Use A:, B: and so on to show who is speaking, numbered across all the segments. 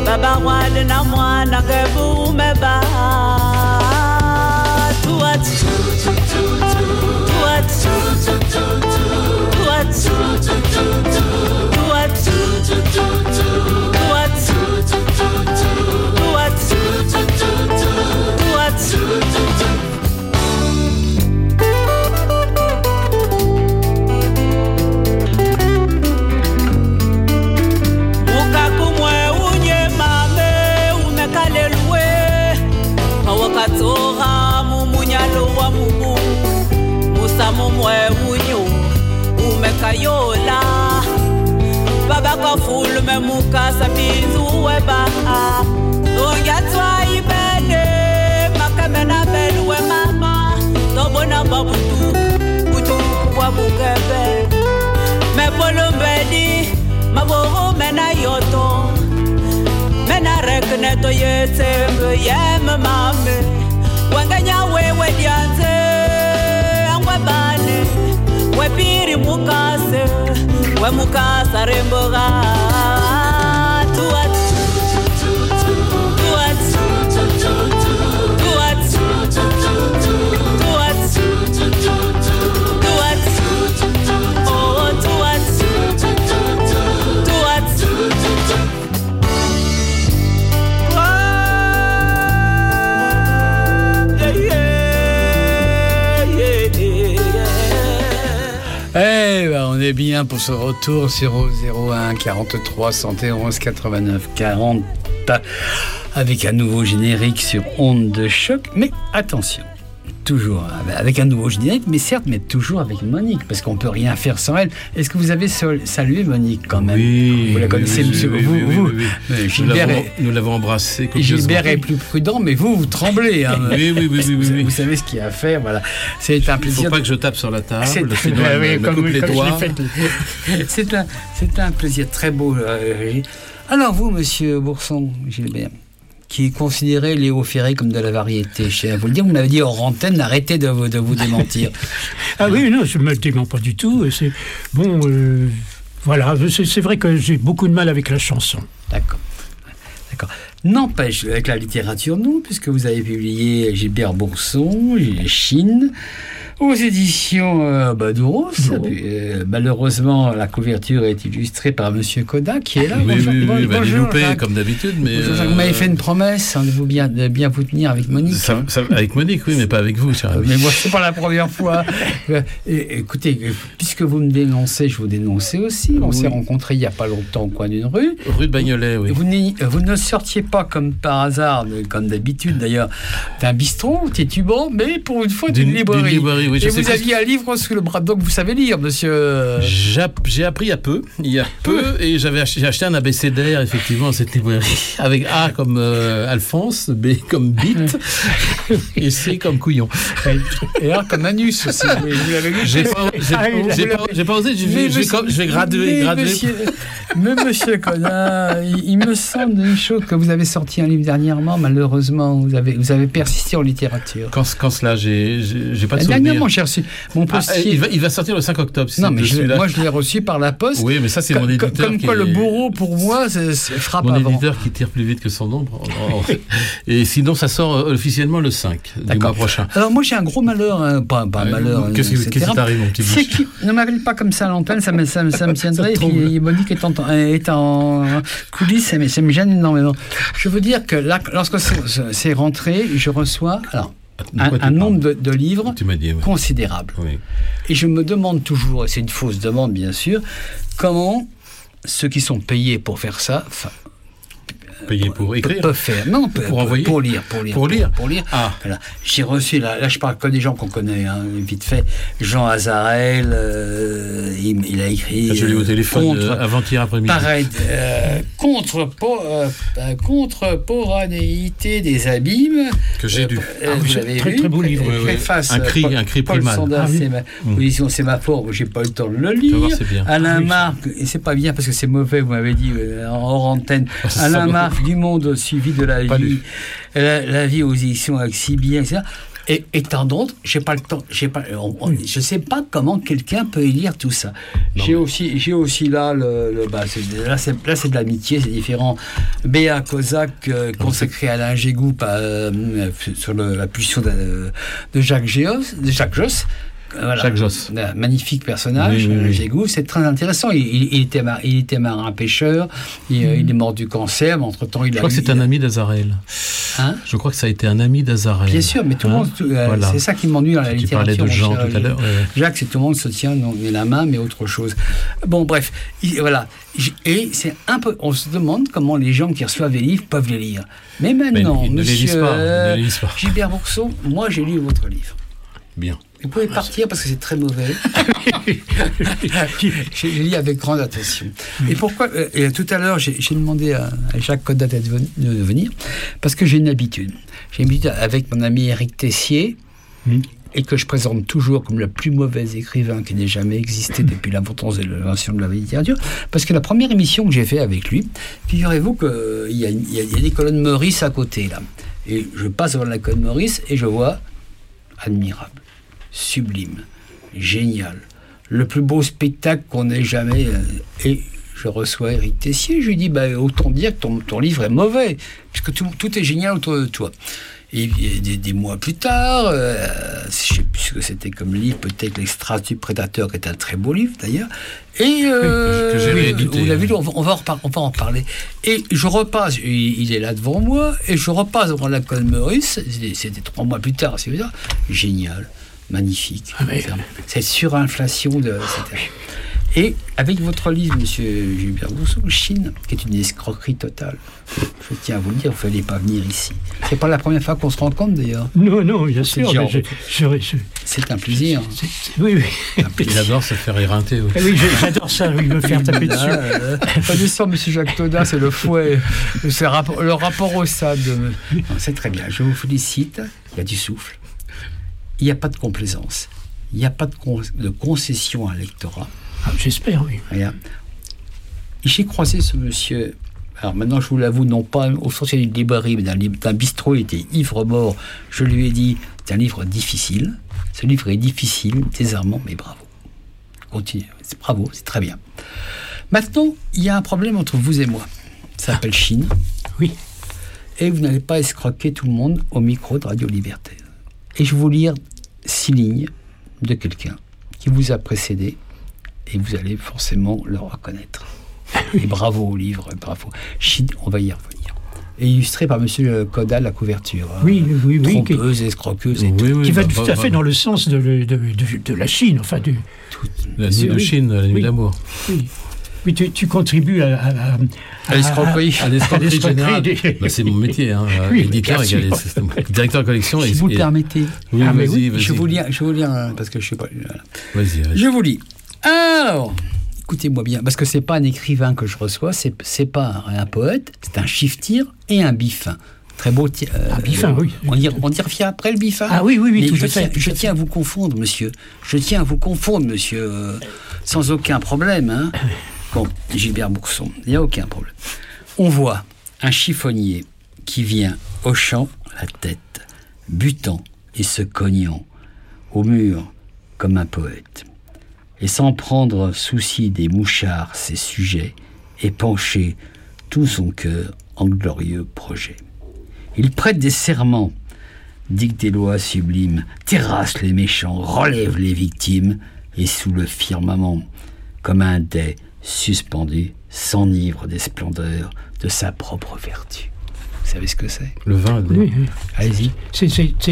A: baba wale na mwana ngevume ba tuat Katora mumunyalo wa mumu Musa mumwe unyo umekayola Baba kafulu memuka sapinzu weba Dongyatwa ibene makamena belu we mama Tobona babutu utuku wa bukebe Mepolombedi maboro mena yoto Mena rekne to yetembe yeme mame Wanganya wewe dianze Angwe bane We piri mukase We mukasa remboga Tuat Tuat Tuat Tuat Tuat Oh tuat Tuat
B: On est bien pour ce retour sur 01 43 111 89 40 avec un nouveau générique sur Onde de Choc. Mais attention, toujours avec un nouveau générique, mais certes, mais toujours avec Monique, parce qu'on ne peut rien faire sans elle. Est-ce que vous avez salué Monique quand même?
C: Oui.
B: Vous la connaissez, monsieur? Vous.
C: Gilbert nous l'avons embrassé.
B: Gilbert est plus prudent, mais vous tremblez. Hein.
C: Oui.
B: Vous savez ce qu'il y a à faire, voilà. C'est un plaisir.
C: Il ne faut pas que je tape sur la table, sinon
B: comme
C: coupe les doigts.
B: C'est un plaisir très beau. Alors vous, monsieur Bourson, Gilbert, qui est considéré Léo Ferré comme de la variété. Je vous le dire, vous m'avez dit hors antenne, arrêtez de vous démentir.
D: Ah oui, non, je ne me dément pas du tout. C'est bon, voilà, c'est vrai que j'ai beaucoup de mal avec la chanson.
B: D'accord. N'empêche, avec la littérature, non, puisque vous avez publié Gilbert Bourson, Chine, aux éditions Badouros. Malheureusement, la couverture est illustrée par Monsieur Koda, qui est là.
C: Bonjour, loupé, comme d'habitude. Mais
B: vous m'avez fait une promesse de bien vous tenir avec Monique.
C: Avec Monique, oui, mais pas avec vous, cher ami.
B: Mais moi, c'est pas la première fois. Écoutez, puisque vous me dénoncez, je vous dénonçais aussi. On s'est rencontrés il n'y a pas longtemps au coin d'une rue.
C: Rue de Bagnolet, oui.
B: Vous ne sortiez pas comme par hasard, comme d'habitude d'ailleurs, d'un bistrot titubant, mais pour une fois d'une librairie. Oui, et vous aviez un livre sous le bras, donc vous savez lire, monsieur.
C: J'ai appris il y a peu, et j'ai acheté un abécédaire, effectivement, dans cette librairie, avec A comme Alphonse, B comme bite, et C comme couillon.
B: Et A comme anus aussi. Vous l'avez lu?
C: J'ai pas osé, je vais graduer.
B: Mais monsieur Connard, il me semble une chose que vous avez sorti un livre dernièrement, malheureusement, vous avez persisté en littérature.
C: Quand cela, j'ai pas de souvenir.
B: Dernièrement, j'ai reçu mon postier.
C: Il va sortir le 5 octobre.
B: Non, mais moi, je l'ai reçu par la poste.
C: Oui, mais ça, c'est mon éditeur.
B: Comme quoi, le bourreau, pour moi, c'est frappe
C: mon
B: avant.
C: Mon éditeur qui tire plus vite que son ombre. Et sinon, ça sort officiellement le 5 du mois prochain.
B: Alors, moi, j'ai un gros malheur. Pas un malheur.
C: Qu'est-ce qui t'arrive, mon petit bouche?
B: Ne m'appelle pas comme ça à l'antenne, ça me tiendrait. Et puis, Monique est en coulisses, mais ça me gêne énormément. Je veux dire que là, lorsque c'est rentré, je reçois un nombre de livres considérable. Oui. Et je me demande toujours, et c'est une fausse demande bien sûr, comment ceux qui sont payés pour faire ça...
C: Payé pour écrire,
B: peuvent faire. Non,
C: pour envoyer,
B: pour lire.
C: Ah.
B: Voilà. J'ai reçu là, je parle que des gens qu'on connaît, hein, vite fait. Jean Azarel, il a écrit.
C: Je l'ai au téléphone avant-hier après-midi.
B: Pareil, contemporanéité des abîmes.
C: Que j'ai lu.
B: Vous l'avez
D: très,
B: lu.
D: très beau livre.
B: Préface.
C: Un cri
B: Paul
C: primal.
B: Sandin, position sémaphore, j'ai pas eu le temps de le lire.
C: Voir, c'est bien.
B: Alain Marc, et c'est pas bien parce que c'est mauvais, vous m'avez dit hors antenne. Alain Marc, du monde suivi de la vie, la vie aux éditions Axibien, etc. Et tant d'autres, j'ai pas le temps. Je sais pas comment quelqu'un peut lire tout ça. J'ai aussi là là c'est de l'amitié, c'est différent. Béa Kozak, consacré à Alain Gégou sur la pulsion de Jacques Josse. Voilà.
C: Jacques Josse.
B: Un magnifique personnage, Gégou, c'est très intéressant. Il était marin-pêcheur, il est mort du cancer, mais entre-temps il a...
C: Je crois que c'est un ami d'Azarel.
B: Hein?
C: Je crois que ça a été un ami d'Azarel.
B: Bien sûr, mais tout le monde... voilà. C'est ça qui m'ennuie dans la littérature.
C: Tu parlais de Jean tout à l'heure.
B: Jacques, c'est tout le monde se tient la main, mais autre chose. Bon, bref, voilà. Et c'est un peu... On se demande comment les gens qui reçoivent les livres peuvent les lire. Mais maintenant,
C: ils ne les lisent pas.
B: Gilbert Bourson, moi j'ai lu votre livre.
C: Bien.
B: Vous pouvez partir parce que c'est très mauvais. J'ai lu avec grande attention. Et pourquoi tout à l'heure, j'ai demandé à Jacques Codat de venir, parce que j'ai une habitude. J'ai une habitude avec mon ami Éric Tessier, et que je présente toujours comme le plus mauvais écrivain qui n'ait jamais existé depuis l'invention de la littérature, parce que la première émission que j'ai faite avec lui, figurez-vous qu'il y a des colonnes Meurice à côté, là. Et je passe devant la colonne Meurice et je vois admirable. Sublime, génial, le plus beau spectacle qu'on ait jamais. Et je reçois Éric Tessier, je lui dis autant dire que ton livre est mauvais, puisque tout est génial autour de toi. Et des mois plus tard, je ne sais plus ce que c'était comme livre, peut-être l'Extras du Prédateur, qui est un très beau livre d'ailleurs. Et
C: que j'ai réédité.
B: Vous l'avez lu, on va en parler. Et je repasse, il est là devant moi, et je repasse devant la colonne Meurice, c'était 3 mois plus tard, c'est ça, génial. Magnifique. Cette surinflation etc. Et avec votre livre, monsieur Gilbert Bourson, Chine, qui est une escroquerie totale. Je tiens à vous le dire, vous ne fallait pas venir ici. C'est pas la première fois qu'on se rencontre d'ailleurs.
D: Non, bien sûr.
B: C'est un plaisir.
D: Oui.
C: Il adore se faire éreinter.
D: Oui, j'adore ça, me faire taper dessus.
B: Pas du sang, monsieur Jacques Todin, c'est le fouet. C'est le rapport au SAD. Non, c'est très bien. Je vous félicite. Il y a du souffle. Il n'y a pas de complaisance. Il n'y a pas de concession à l'électorat.
D: J'espère, oui.
B: Rien. J'ai croisé ce monsieur, alors maintenant je vous l'avoue, non pas au sens d'une librairie, mais d'un bistrot, il était ivre-mort. Je lui ai dit, c'est un livre difficile. Ce livre est difficile, désarmant, mais bravo. Continuez. Bravo, c'est très bien. Maintenant, il y a un problème entre vous et moi. Ça s'appelle Chine.
D: Oui.
B: Et vous n'allez pas escroquer tout le monde au micro de Radio Liberté. Et je vais vous lire 6 lignes de quelqu'un qui vous a précédé et vous allez forcément le reconnaître. Et bravo au livre, bravo. Chine, on va y revenir. Et illustré par monsieur Codat, la couverture.
D: Oui.
B: Trompeuse, escroqueuse et tout.
D: Qui va tout à fait dans le sens de la Chine, enfin du...
C: La nuit de Chine, la nuit d'amour.
D: Oui, tu contribues à
B: l'escroquerie.
C: À l'escroquerie générale. C'est mon métier, éditeur, directeur de collection.
B: Si vous le permettez.
C: Oui, vas-y.
B: Je vous lis parce que je ne sais pas.
C: Vas-y.
B: Je vous lis. Alors, écoutez-moi bien, parce que c'est pas un écrivain que je reçois, c'est pas un poète, c'est un chiffre-tire et un biffin. Très beau.
D: Un biffin, oui.
B: On y revient après le biffin.
D: Ah oui,
B: mais
D: tout à fait.
B: Je tiens à vous confondre, monsieur. Sans aucun problème, hein. Bon, Gilbert Bourson, il n'y a aucun problème. On voit un chiffonnier qui vient hochant la tête, butant et se cognant au mur comme un poète, et sans prendre souci des mouchards ses sujets, et pencher tout son cœur en glorieux projet. Il prête des serments, dicte des lois sublimes, terrasse les méchants, relève les victimes, et sous le firmament, comme un dais suspendu, s'enivre des splendeurs de sa propre vertu. Vous savez ce que c'est ?
C: Le vin.
D: Oui.
B: Allez-y.
D: C'est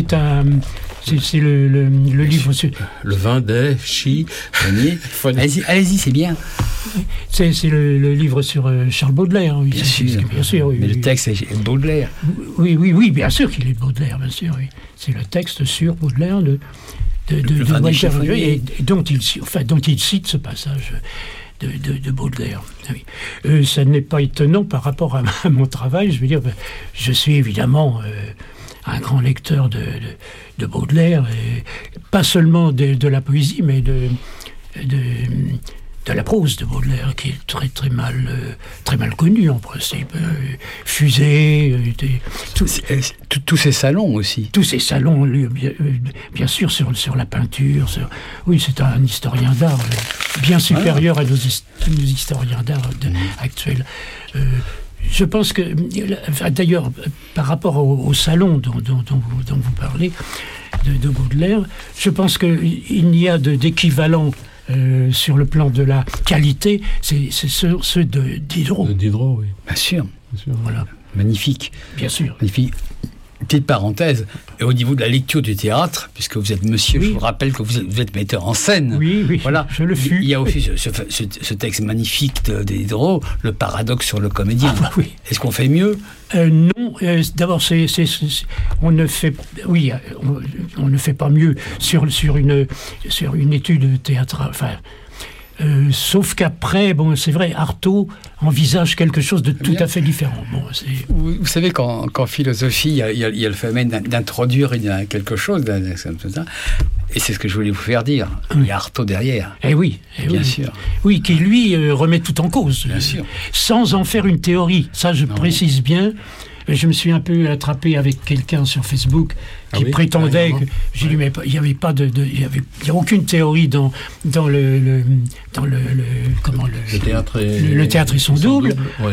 D: le livre sur...
C: Le vin des chi.
B: Allez-y, c'est bien.
D: C'est le livre sur Charles Baudelaire. Oui. Bien sûr. Oui,
B: mais le texte est Baudelaire.
D: Oui, bien sûr qu'il est Baudelaire, bien sûr. Oui. C'est le texte sur Baudelaire de Walter et dont il cite ce passage de Baudelaire. Oui. Ça n'est pas étonnant par rapport à mon travail. Je veux dire, je suis évidemment un grand lecteur de Baudelaire, et pas seulement de la poésie, mais la prose de Baudelaire, qui est très très mal connue en principe. Fusée,
B: tous ces salons aussi.
D: Tous ces salons, lui, bien sûr, sur la peinture. Oui, c'est un historien d'art bien supérieur à nos historiens d'art actuels. Je pense que, d'ailleurs, par rapport au salon dont vous parlez, de Baudelaire, je pense qu'il n'y a d'équivalent sur le plan de la qualité, c'est ceux de Diderot.
C: De Diderot, oui.
B: Bien sûr.
D: Voilà.
B: Magnifique.
D: Bien sûr.
B: Magnifique. Petite parenthèse, et au niveau de la lecture du théâtre, puisque vous êtes monsieur, je vous rappelle que vous êtes metteur en scène.
D: Oui,
B: voilà.
D: Je le fus.
B: Il y a aussi ce texte magnifique de Diderot, le paradoxe sur le comédien.
D: Ah, bah, oui.
B: Est-ce qu'on fait mieux ?
D: Non, d'abord, on ne fait pas mieux sur une étude théâtrale. Enfin, sauf qu'après, bon, c'est vrai, Artaud envisage quelque chose de tout à fait différent. Bon,
B: vous savez qu'en philosophie, il y a le phénomène d'introduire quelque chose, et c'est ce que je voulais vous faire dire. Il y a Artaud derrière.
D: Bien
B: sûr.
D: Oui, qui lui remet tout en cause.
B: Bien sûr.
D: Sans en faire une théorie. Ça, je précise bien. Je me suis un peu attrapé avec quelqu'un sur Facebook qui prétendait que j'ai dit mais il n'y avait pas il y a aucune théorie dans le théâtre et son double.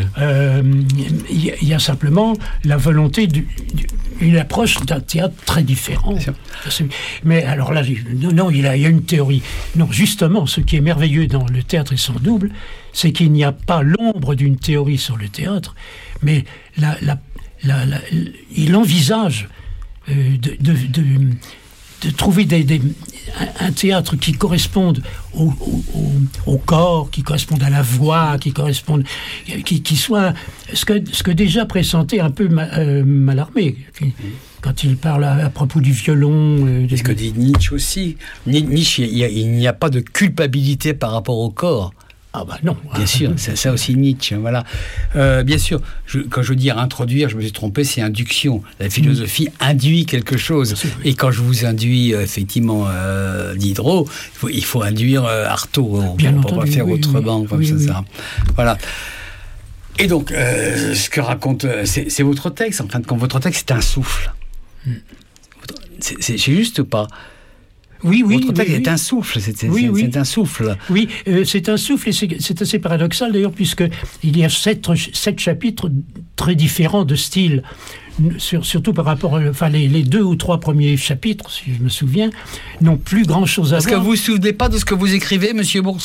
D: Il y a simplement la volonté une approche d'un théâtre très différent. Mais alors là, non, il y a une théorie. Non, justement, ce qui est merveilleux dans le théâtre et son double, c'est qu'il n'y a pas l'ombre d'une théorie sur le théâtre, mais il envisage de trouver un théâtre qui corresponde au corps, qui corresponde à la voix, qui soit ce que déjà pressentait un peu Mallarmé, quand il parle à propos du violon.
B: C'est ce que dit Nietzsche aussi. Nietzsche, il n'y a pas de culpabilité par rapport au corps.
D: Ah bah non.
B: Bien sûr, c'est ça aussi Nietzsche, voilà. Bien sûr, quand je veux dire introduire, je me suis trompé, c'est induction. La philosophie induit quelque chose. Et quand je vous induis effectivement Diderot, il faut induire Artaud. On ne peut pas faire autrement comme ça. Voilà. Et donc, ce que raconte, c'est votre texte. En fin de compte, votre texte, c'est un souffle. C'est juste ou pas ? Votre texte est un souffle, c'est un souffle.
D: Oui, c'est un souffle, et c'est assez paradoxal d'ailleurs, puisqu'il y a 7 chapitres très différents de style. Surtout par rapport, les 2 ou 3 premiers chapitres, si je me souviens, n'ont plus grand-chose à voir.
B: Est-ce que vous vous souvenez pas de ce que vous écrivez, Monsieur Bourseau ?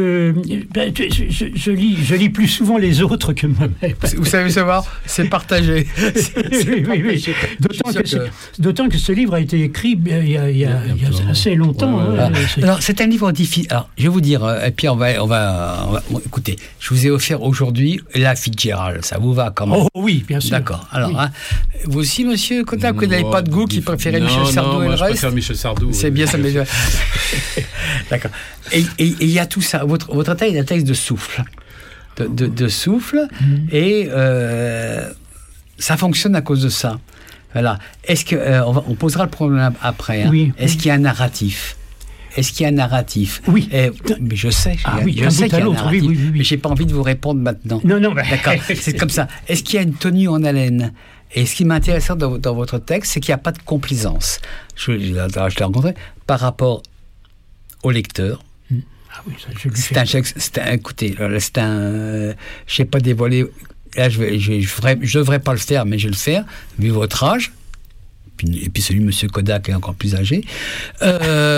D: Je lis plus souvent les autres que moi-même.
B: Vous savez savoir, c'est partagé.
D: Oui. D'autant que ce livre a été écrit il y a assez longtemps.
B: Alors, c'est un livre difficile. Alors, je vais vous dire, et puis on va écoutez, je vous ai offert aujourd'hui la Fitzgerald. Ça vous va quand même ?
D: Oh oui, bien sûr.
B: D'accord. Alors, vous aussi, monsieur Cotta, vous n'avez pas de goût, qui préférait Michel Sardou et le reste ?
C: Je préfère Michel Sardou.
B: C'est bien ça, mais d'accord. Et il y a tout ça. Votre texte est un texte de souffle. De souffle, et ça fonctionne à cause de ça. Voilà. Est-ce que on posera le problème après.
D: Oui.
B: Est-ce qu'il y a un narratif ?
D: Oui.
B: Mais je sais.
D: Je
B: sais qu'il y a un narratif.
D: Oui.
B: Mais j'ai pas envie de vous répondre maintenant.
D: Non.
B: D'accord. C'est comme ça. Est-ce qu'il y a une tenue en haleine ? Et ce qui m'intéresse dans votre texte, c'est qu'il n'y a pas de complaisance. Je l'ai rencontré par rapport au lecteur.
D: Ah oui, ça, je
B: écoutez, je ne sais pas dévoiler. Là, je ne devrais pas le faire, mais je vais le faire, vu votre âge. Et puis celui de M. Kodak qui est encore plus âgé. Il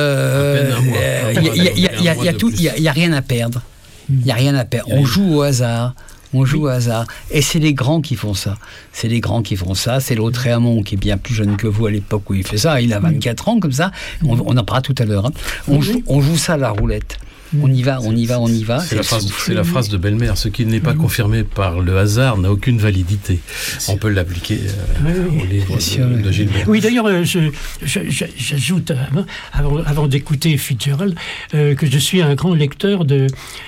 B: n'y a rien à perdre. Il n'y a rien à perdre. On joue au hasard. Et c'est les grands qui font ça. C'est Lautréamont qui est bien plus jeune que vous à l'époque où il fait ça. Il a 24 ans comme ça. On en parlera tout à l'heure. Hein. On joue ça à la roulette. On y va.
C: C'est la phrase de Bellemare. Ce qui n'est pas confirmé par le hasard n'a aucune validité. On peut l'appliquer au livre de Gilbert.
D: Oui, d'ailleurs, j'ajoute, avant d'écouter Fitzgerald, que je suis un grand lecteur de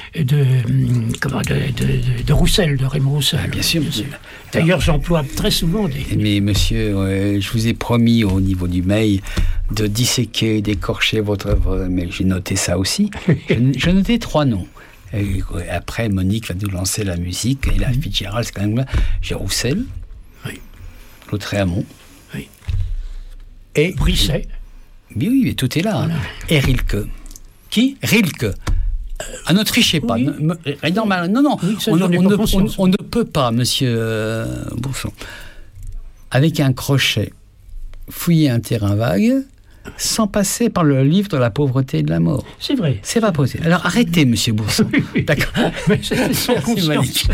D: Roussel, de Raymond Roussel.
B: Ah, bien sûr.
D: D'ailleurs, j'emploie très souvent
B: Mais monsieur, je vous ai promis au niveau du mail de disséquer, d'écorcher votre œuvre, mais j'ai noté ça aussi. J'ai noté 3 noms. Et après, Monique va nous lancer la musique. Et la Fitzgerald, c'est quand même là. J'ai Roussel, Claude Réamont.
D: Oui.
B: Et
D: Brisset.
B: Oui, mais tout est là. Voilà. Et Rilke. Qui? Rilke. Ne trichez pas.
D: Oui.
B: Non.
D: Oui, ça,
B: on ne peut pas, monsieur Bourson, avec un crochet, fouiller un terrain vague sans passer par le livre de la pauvreté et de la mort.
D: C'est vrai.
B: C'est pas possible. Alors arrêtez, monsieur Bourson.
D: Oui.
B: D'accord.
D: Mais c'était sans conscience.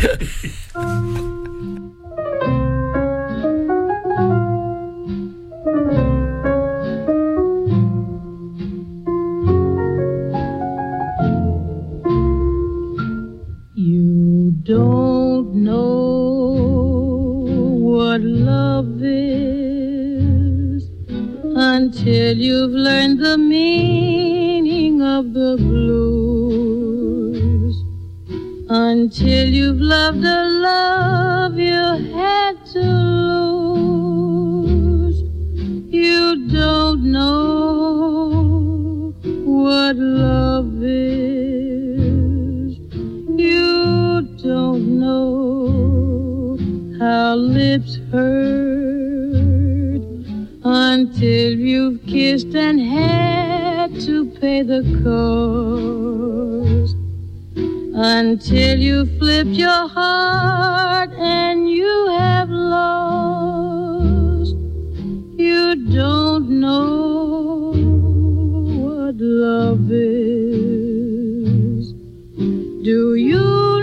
E: You don't know what love is until you've learned the meaning of the blues, until you've loved a love you had to lose. You don't know what love is. You don't know how lips hurt until you've kissed and had to pay the cost, until you flipped your heart and you have lost. You don't know what love is. Do you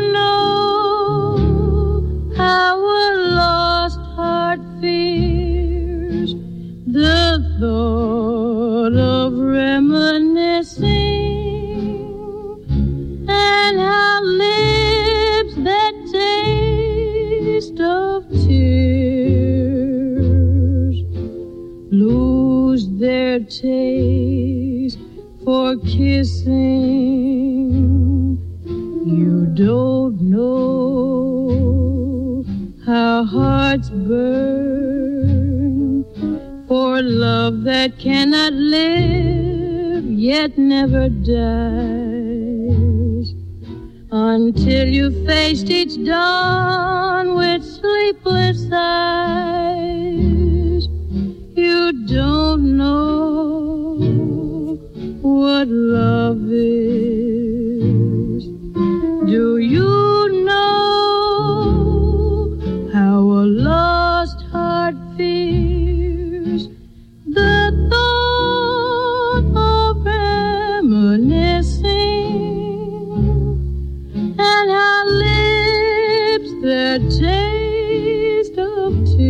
E: know how a lost heart fears the thought of reminiscing, and how lips that taste of tears lose their taste for kissing? You don't know how hearts burn for love that cannot live yet never dies, until you faced each dawn with sleepless eyes. You don't know what love is. Do you know how a lost heart fears the thought of reminiscing, and how lips that taste of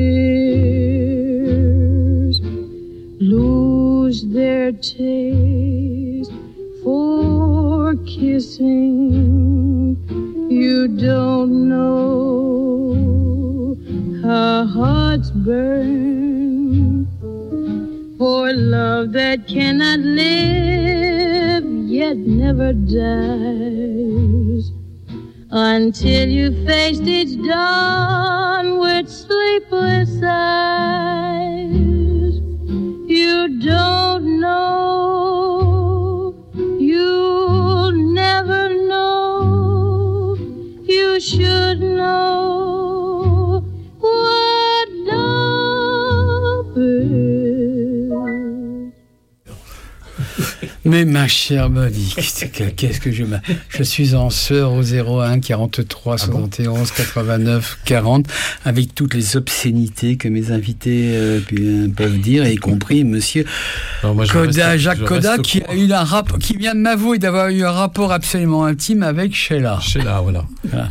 E: tears lose their taste for kissing? You don't know how hearts burn for love that cannot live yet never dies, until you faced each dawn with sleepless eyes. You don't know, you'll never know, you should know what love is.
B: Mais ma chère Monique, qu'est-ce que je suis en sueur au 01 43 71 89 40 avec toutes les obscénités que mes invités peuvent dire, y compris monsieur Jacques Coda qui a eu qui vient de m'avouer d'avoir eu un rapport absolument intime avec Sheila.
C: Sheila, voilà. Et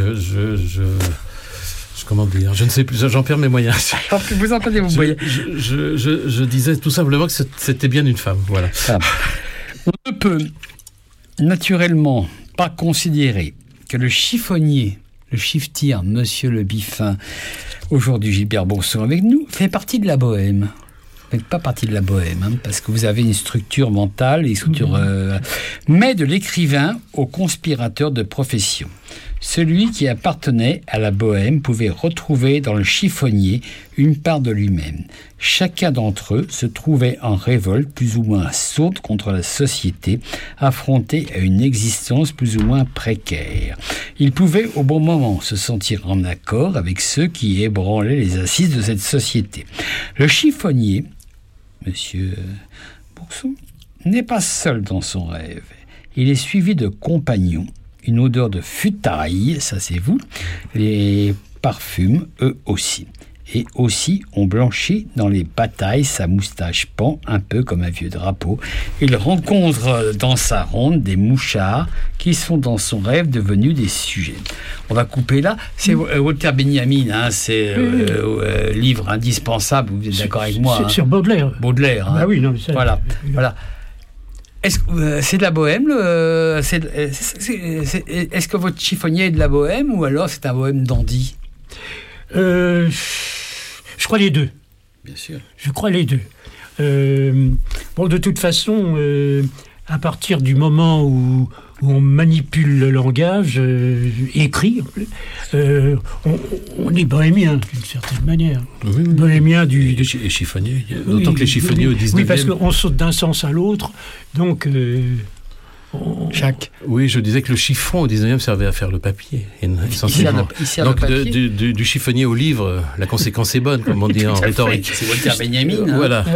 C: comment dire, je ne sais plus, j'en perds mes moyens.
B: Vous entendez, vous voyez.
C: Je disais tout simplement que c'était bien une femme, voilà.
B: On ne peut naturellement pas considérer que le chiffonnier, le chiffetier, monsieur Le Biffin, aujourd'hui Gilbert Bourson avec nous, fait partie de la bohème. Vous n'êtes pas partie de la bohème, parce que vous avez une structure mentale, mais de l'écrivain au conspirateur de profession. Celui qui appartenait à la bohème pouvait retrouver dans le chiffonnier une part de lui-même. Chacun d'entre eux se trouvait en révolte plus ou moins sourde contre la société, affronté à une existence plus ou moins précaire. Il pouvait au bon moment se sentir en accord avec ceux qui ébranlaient les assises de cette société. Le chiffonnier, Monsieur Bourson, n'est pas seul dans son rêve. Il est suivi de compagnons. Une odeur de futaille, ça c'est vous. Les parfums, eux aussi. Et aussi ont blanchi dans les batailles, sa moustache pend un peu comme un vieux drapeau. Il rencontre dans sa ronde des mouchards qui sont dans son rêve devenus des sujets. On va couper là. C'est Walter Benjamin, hein, c'est livre indispensable, vous êtes d'accord avec moi?
D: C'est sur Baudelaire.
B: Baudelaire. Hein.
D: Ah oui, non, mais ça,
B: voilà. Est-ce que c'est de la bohème est-ce que votre chiffonnier est de la bohème ou alors c'est un bohème dandy?
D: Je crois les deux.
B: Bien sûr.
D: Je crois les deux. Bon, de toute façon, à partir du moment où on manipule le langage écrit, on est bohémien d'une certaine manière.
C: Oui.
D: Bohémien
C: du chiffonnier. D'autant que les chiffonniers au 19e...
D: Oui, parce qu'on saute d'un sens à l'autre, donc...
B: Jacques.
C: Oui, je disais que le chiffon au 19e servait à faire le papier, essentiellement. Donc, du chiffonnier au livre, la conséquence est bonne, comme on dit en rhétorique.
B: C'est Walter Benjamin. Hein.
C: Voilà.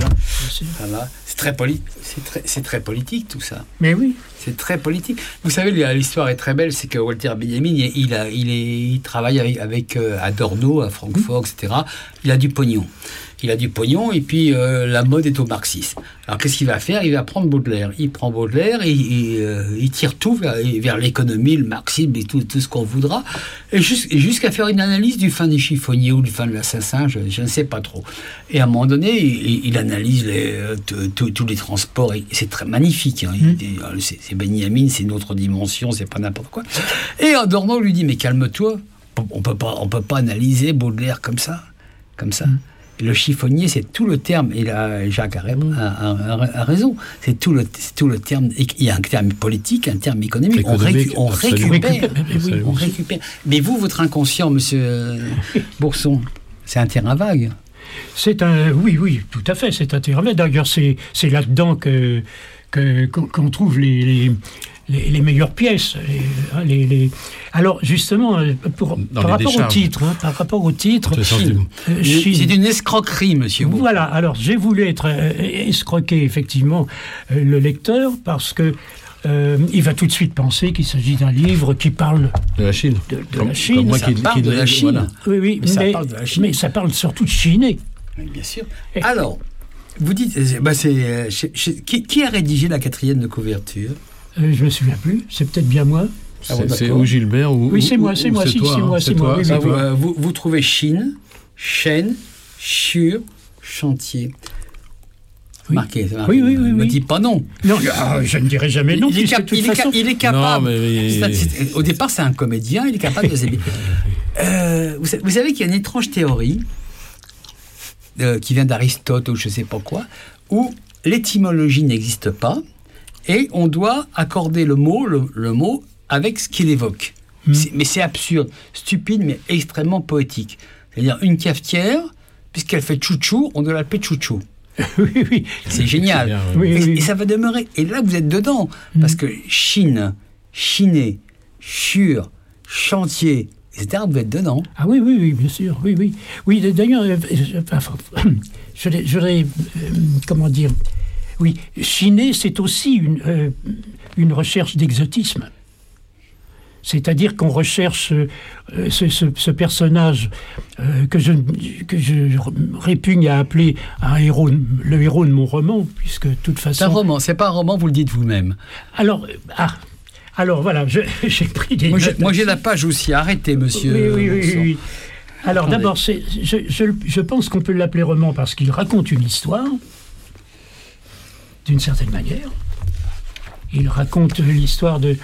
B: C'est très politique, tout ça.
D: Mais oui.
B: C'est très politique. Vous savez, l'histoire est très belle, c'est que Walter Benjamin, il travaille avec Adorno, à Francfort, etc. Il a du pognon. Et puis la mode est au marxisme. Alors qu'est-ce qu'il va faire? Il va prendre Baudelaire. Il prend Baudelaire et il tire tout vers l'économie, le marxisme et tout ce qu'on voudra, et jusqu'à faire une analyse du fin des chiffonniers ou du fin de l'assassin, je ne sais pas trop. Et à un moment donné, il analyse tous les transports, et c'est très magnifique. Hein. C'est Benjamin, c'est une autre dimension, c'est pas n'importe quoi. Et Adorno lui dit, mais calme-toi, on peut pas analyser Baudelaire comme ça. Le chiffonnier, c'est tout le terme, et là, Jacques a raison, c'est tout le terme, il y a un terme politique, un terme économique, on récupère. Mais vous, votre inconscient, monsieur Bourson, c'est un terrain vague.
D: Oui, tout à fait, c'est un terrain vague. D'ailleurs, c'est là-dedans qu'on trouve les meilleures pièces. Alors, justement, par rapport au titre,
B: c'est une escroquerie, monsieur.
D: Voilà, alors j'ai voulu escroquer, effectivement, le lecteur, parce que il va tout de suite penser qu'il s'agit d'un livre qui parle
C: de la Chine.
D: De la Chine.
B: Ça parle de la Chine.
D: Voilà. Oui, mais ça parle surtout de Chiné.
B: Oui, bien sûr. Alors, vous dites, qui a rédigé la 4e de couverture?
D: Je ne me souviens plus, c'est peut-être bien moi.
C: C'est ou Gilbert ou...
D: Oui, c'est moi.
B: Vous trouvez Chine, chêne, chure, chantier.
D: Oui.
B: Marqué.
D: Oui.
B: Ne dites pas non.
D: Non, je ne dirai jamais non.
B: Il est capable.
C: Non,
B: au départ, c'est un comédien, il est capable de s'habiller. Vous savez qu'il y a une étrange théorie qui vient d'Aristote ou je ne sais pas quoi, où l'étymologie n'existe pas, et on doit accorder le mot avec ce qu'il évoque. Mais c'est absurde, stupide, mais extrêmement poétique. C'est-à-dire une cafetière, puisqu'elle fait chouchou, on doit l'appeler chouchou.
D: Oui.
B: C'est génial.
C: Bien,
D: oui.
B: Et ça va demeurer. Et là, vous êtes dedans. Parce que Chine, chiné, chure, chantier, etc., vous êtes dedans.
D: Ah oui, bien sûr. Oui, d'ailleurs, j'aurais comment dire... Oui, chiner, c'est aussi une recherche d'exotisme. C'est-à-dire qu'on recherche ce personnage que je répugne à appeler le héros de mon roman, puisque de toute façon...
B: C'est un roman, c'est pas un roman, vous le dites vous-même.
D: Alors voilà, j'ai pris des...
B: Moi j'ai la page aussi, arrêtez, monsieur.
D: Oui. Alors d'abord, je pense qu'on peut l'appeler roman parce qu'il raconte une histoire, d'une certaine manière. Il raconte l'histoire de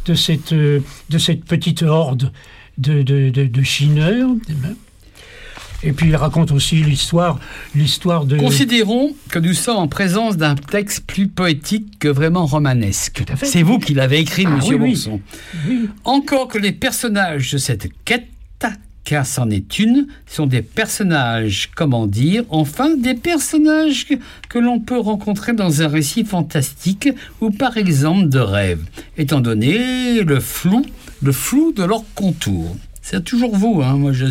D: cette petite horde de chineurs. Et puis il raconte aussi l'histoire de...
B: Considérons que nous sommes en présence d'un texte plus poétique que vraiment romanesque.
D: Tout à fait.
B: C'est vous qui l'avez écrit, monsieur Bourson.
D: Oui.
B: Encore que les personnages de cette quête, car c'en est une, sont des personnages, comment dire, enfin des personnages que l'on peut rencontrer dans un récit fantastique ou par exemple de rêve, étant donné le flou de leur contour. C'est toujours vous, hein. Moi je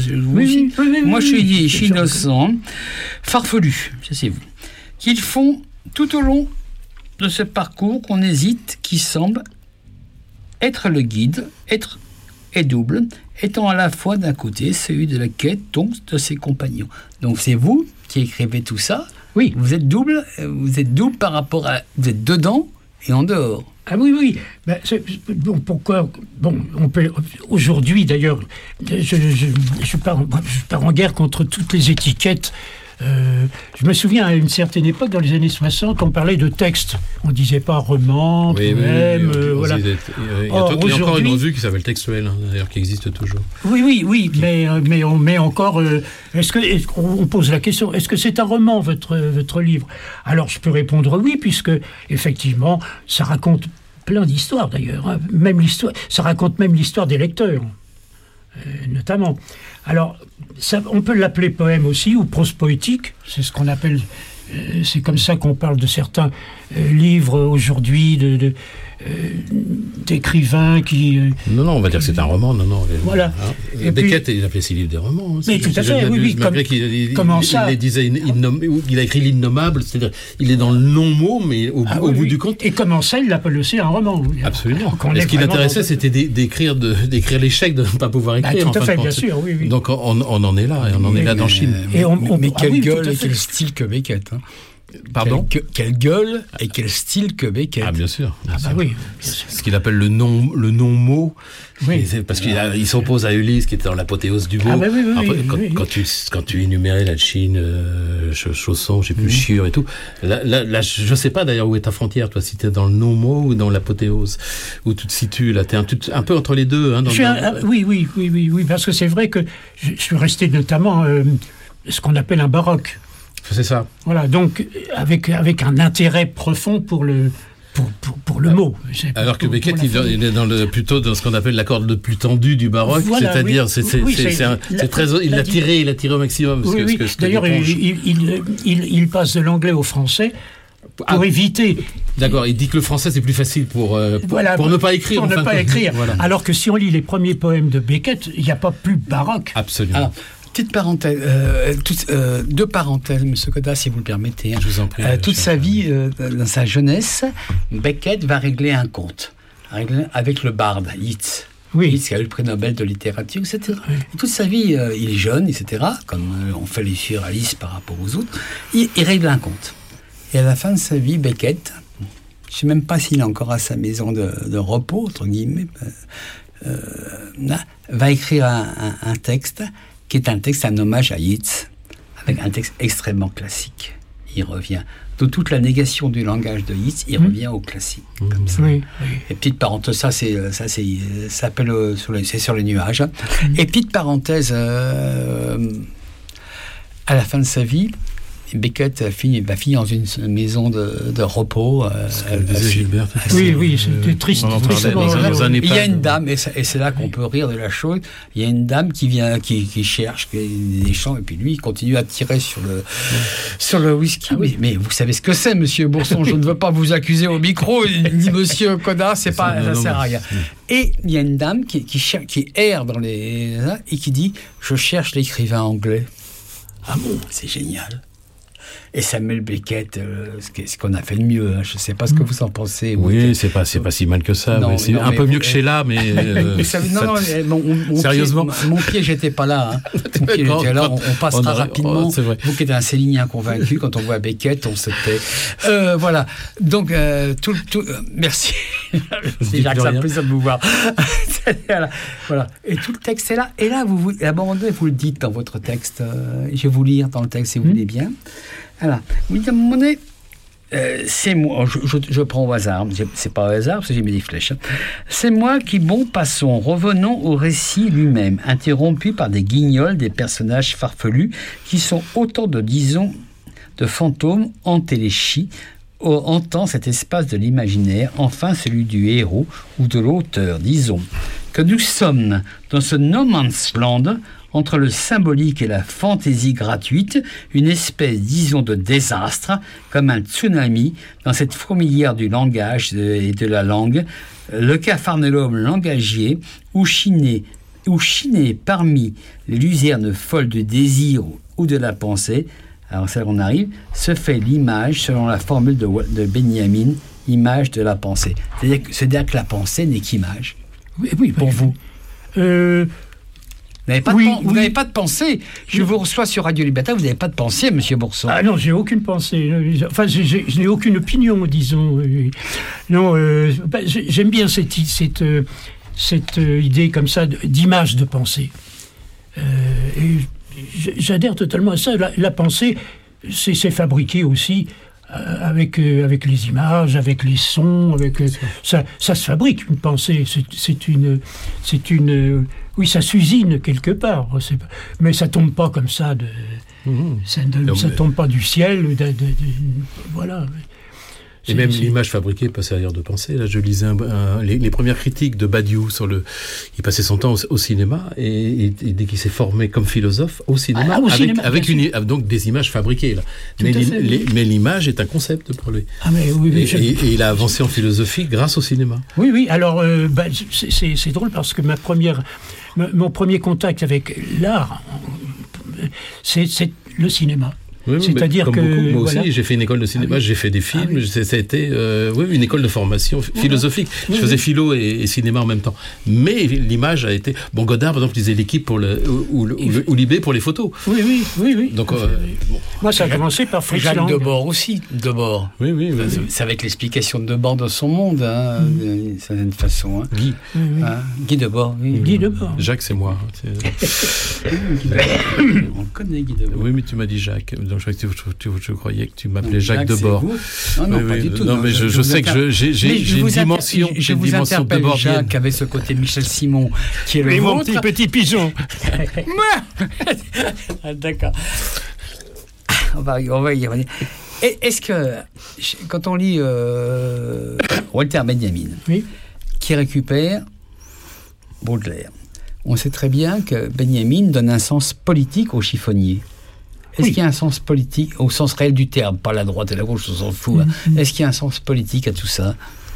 B: suis innocent, farfelu, ça c'est vous, qu'ils font tout au long de ce parcours qu'on hésite, qui semble être le guide, être et double, étant à la fois d'un côté celui de la quête donc de ses compagnons. Donc c'est vous qui écrivez tout ça.
D: Oui.
B: Vous êtes double par rapport à... Vous êtes dedans et en dehors.
D: Ah oui. Ben, pourquoi... Bon, on peut... Aujourd'hui, d'ailleurs, je pars en guerre contre toutes les étiquettes. Je me souviens, à une certaine époque, dans les années 60, on parlait de texte. On ne disait pas roman, poème, voilà.
C: Il y a encore une revue qui s'appelle Textuel, hein, d'ailleurs, qui existe toujours.
D: Oui, mais on met encore... on pose la question, est-ce que c'est un roman, votre livre ? Alors, je peux répondre oui, puisque, effectivement, ça raconte plein d'histoires, d'ailleurs. Hein. Ça raconte même l'histoire des lecteurs, notamment. Alors, on peut l'appeler poème aussi, ou prose poétique, c'est ce qu'on appelle... c'est comme ça qu'on parle de certains livres aujourd'hui, d'écrivains qui...
C: Non, on va dire que c'est un roman, non.
D: Voilà.
C: Hein.
D: Et
C: Beckett,
D: puis,
C: il appelait ses livres des romans. Hein.
D: Mais tout à fait, oui.
C: Comment ça ? Il a écrit l'innommable, c'est-à-dire il est dans le non-mot, mais au bout du compte...
D: Et comment ça, il l'appelle aussi un roman.
C: Absolument. Et ce qui l'intéressait, c'était d'écrire l'échec, de ne pas pouvoir écrire.
D: Tout à fait, bien sûr, oui.
C: Donc on en est là, et on en est là dans Chine.
B: Mais quelle gueule et quel style que Beckett, hein.
C: Pardon ?
B: Quelle gueule et quel style que Beckett.
C: Ah, bien sûr.
D: Oui.
C: Ce qu'il appelle le non-mot.
D: Oui.
C: Parce qu'il s'oppose à Ulysse, qui était dans l'apothéose du mot. Quand tu énumérais la Chine, Chausson, je sais plus, Chiure et tout, là, je sais pas d'ailleurs où est ta frontière, toi, si t'es dans le non-mot ou dans l'apothéose, où tu te situes, là, t'es un peu entre les deux. Hein,
D: oui, parce que c'est vrai que je suis resté notamment ce qu'on appelle un baroque.
C: C'est ça.
D: Voilà, donc avec un intérêt profond pour le mot.
C: Alors que Beckett, il est plutôt dans ce qu'on appelle la corde le plus tendue du baroque,
D: voilà,
C: c'est-à-dire il l'a tiré au maximum.
D: D'ailleurs, il passe de l'anglais au français pour éviter.
C: D'accord, il dit que le français c'est plus facile pour ne pas écrire.
D: Pour ne pas écrire. Voilà. Alors que si on lit les premiers poèmes de Beckett, il n'y a pas plus baroque.
C: Absolument.
B: Alors, petite parenthèse, deux parenthèses, M. Codas, si vous le permettez.
C: Je vous en prie.
B: Toute sa vie, dans sa jeunesse, Beckett va régler un conte avec le barde, Yeats.
D: Oui.
B: Yeats qui a eu le prix Nobel de littérature, etc. Oui. Et toute sa vie, il est jeune, etc., comme on fait les surréalistes par rapport aux autres, il règle un conte. Et à la fin de sa vie, Beckett, je ne sais même pas s'il est encore à sa maison de repos, entre guillemets, va écrire un texte qui est un hommage à Yeats, avec un texte extrêmement classique. Il revient de toute la négation du langage de Yeats, il revient au classique, comme ça.
D: Oui.
B: Et petite parenthèse, ça s'appelle c'est sur les nuages. Et petite parenthèse, à la fin de sa vie, Beckett va finir dans une maison de repos.
C: Gilbert.
D: Oui, c'était triste.
B: Il y a une dame, et c'est là qu'on peut rire de la chose, il y a une dame qui vient, qui cherche des champs, et puis lui, il continue à tirer sur le whisky. Mais vous savez ce que c'est, monsieur Bourson, je ne veux pas vous accuser au micro, ni monsieur Codas, ça sert à rien. Et il y a une dame qui erre dans les... et qui dit « Je cherche l'écrivain anglais ». Ah bon, c'est génial. Et Samuel Beckett, ce qu'on a fait de mieux, hein. Je ne sais pas ce que vous en pensez.
C: Oui, c'est pas si mal que ça. Non, c'est un peu mieux que Sheila, mais...
B: Sérieusement, mon piège n'était pas là. Hein. Mon piège était là, on passera rapidement. Vous qui êtes un célinien convaincu, quand on voit Beckett, on se tait. Voilà. Donc, merci. C'est Jacques, ça me plaisir de vous voir. Voilà. Et tout le texte est là. Et là, à un moment donné, vous le dites dans votre texte. Je vais vous lire dans le texte, si vous voulez bien. Alors, vous dites à un moment donné, c'est moi, je prends au hasard, c'est pas au hasard parce que j'ai mis des flèches. C'est moi qui, passons, revenons au récit lui-même, interrompu par des guignols, des personnages farfelus qui sont autant de, disons, de fantômes entéléchis, hantant cet espace de l'imaginaire, enfin celui du héros ou de l'auteur, disons, que nous sommes dans ce no man's land, entre le symbolique et la fantaisie gratuite, une espèce, disons, de désastre, comme un tsunami dans cette fourmilière du langage et de la langue, le capharnaüm langagier, où chiner parmi les luzernes folles du désir ou de la pensée, alors ça on arrive, se fait l'image, selon la formule de Benjamin, image de la pensée. C'est-à-dire que la pensée n'est qu'image.
D: Oui,
B: pour vous. Vous n'avez pas de pensée. Je vous reçois sur Radio Libertaire, vous n'avez pas de pensée, Monsieur Bourson.
D: Ah non, j'ai aucune pensée. Enfin, je n'ai aucune opinion, disons. Non, j'aime bien cette idée comme ça d'image de pensée. Et j'adhère totalement à ça. La pensée, c'est fabriqué aussi avec les images, avec les sons, ça se fabrique une pensée. Oui, ça s'usine quelque part, mais ça tombe pas comme ça. Ça tombe pas du ciel. Voilà.
C: Et même l'image fabriquée peut servir de pensée. Là, je lisais les premières critiques de Badiou il passait son temps au cinéma et dès qu'il s'est formé comme philosophe au cinéma, avec donc des images fabriquées. Là. Mais l'image est un concept pour lui. Et il a avancé en philosophie grâce au cinéma.
D: Oui. Alors, c'est drôle parce que mon premier contact avec l'art, c'est le cinéma.
C: Oui, c'est-à-dire que beaucoup, moi aussi, j'ai fait une école de cinéma, j'ai fait des films, ça a été une école de formation philosophique. Je faisais philo et cinéma en même temps. Mais l'image a été... Godard, par exemple, lisait l'équipe ou Libé pour les photos.
D: Oui.
C: Donc,
D: moi, ça a commencé par Fritz Lang.
B: Jacques Debord aussi. Debord.
C: Oui.
B: C'est avec l'explication de Debord de son monde, d'une certaine façon.
C: Guy.
B: Guy Debord. Oui.
D: Guy Debord.
C: Jacques, c'est moi.
B: On connaît Guy Debord.
C: Oui, mais tu m'as dit Jacques. Donc, je croyais que tu m'appelais Jacques Debord.
B: Non, pas du tout.
C: Non, mais je sais que j'ai une dimension.
B: Je vous interpelle, Jacques, avec ce côté Michel Simon, qui est le vôtre.
D: Mon petit pigeon.
B: D'accord. On va y revenir. Est-ce que, quand on lit Walter Benjamin, qui récupère Baudelaire, on sait très bien que Benjamin donne un sens politique au chiffonnier. Est-ce qu'il y a un sens politique, au sens réel du terme, pas la droite et la gauche, on s'en fout. Est-ce qu'il y a un sens politique à tout ça ?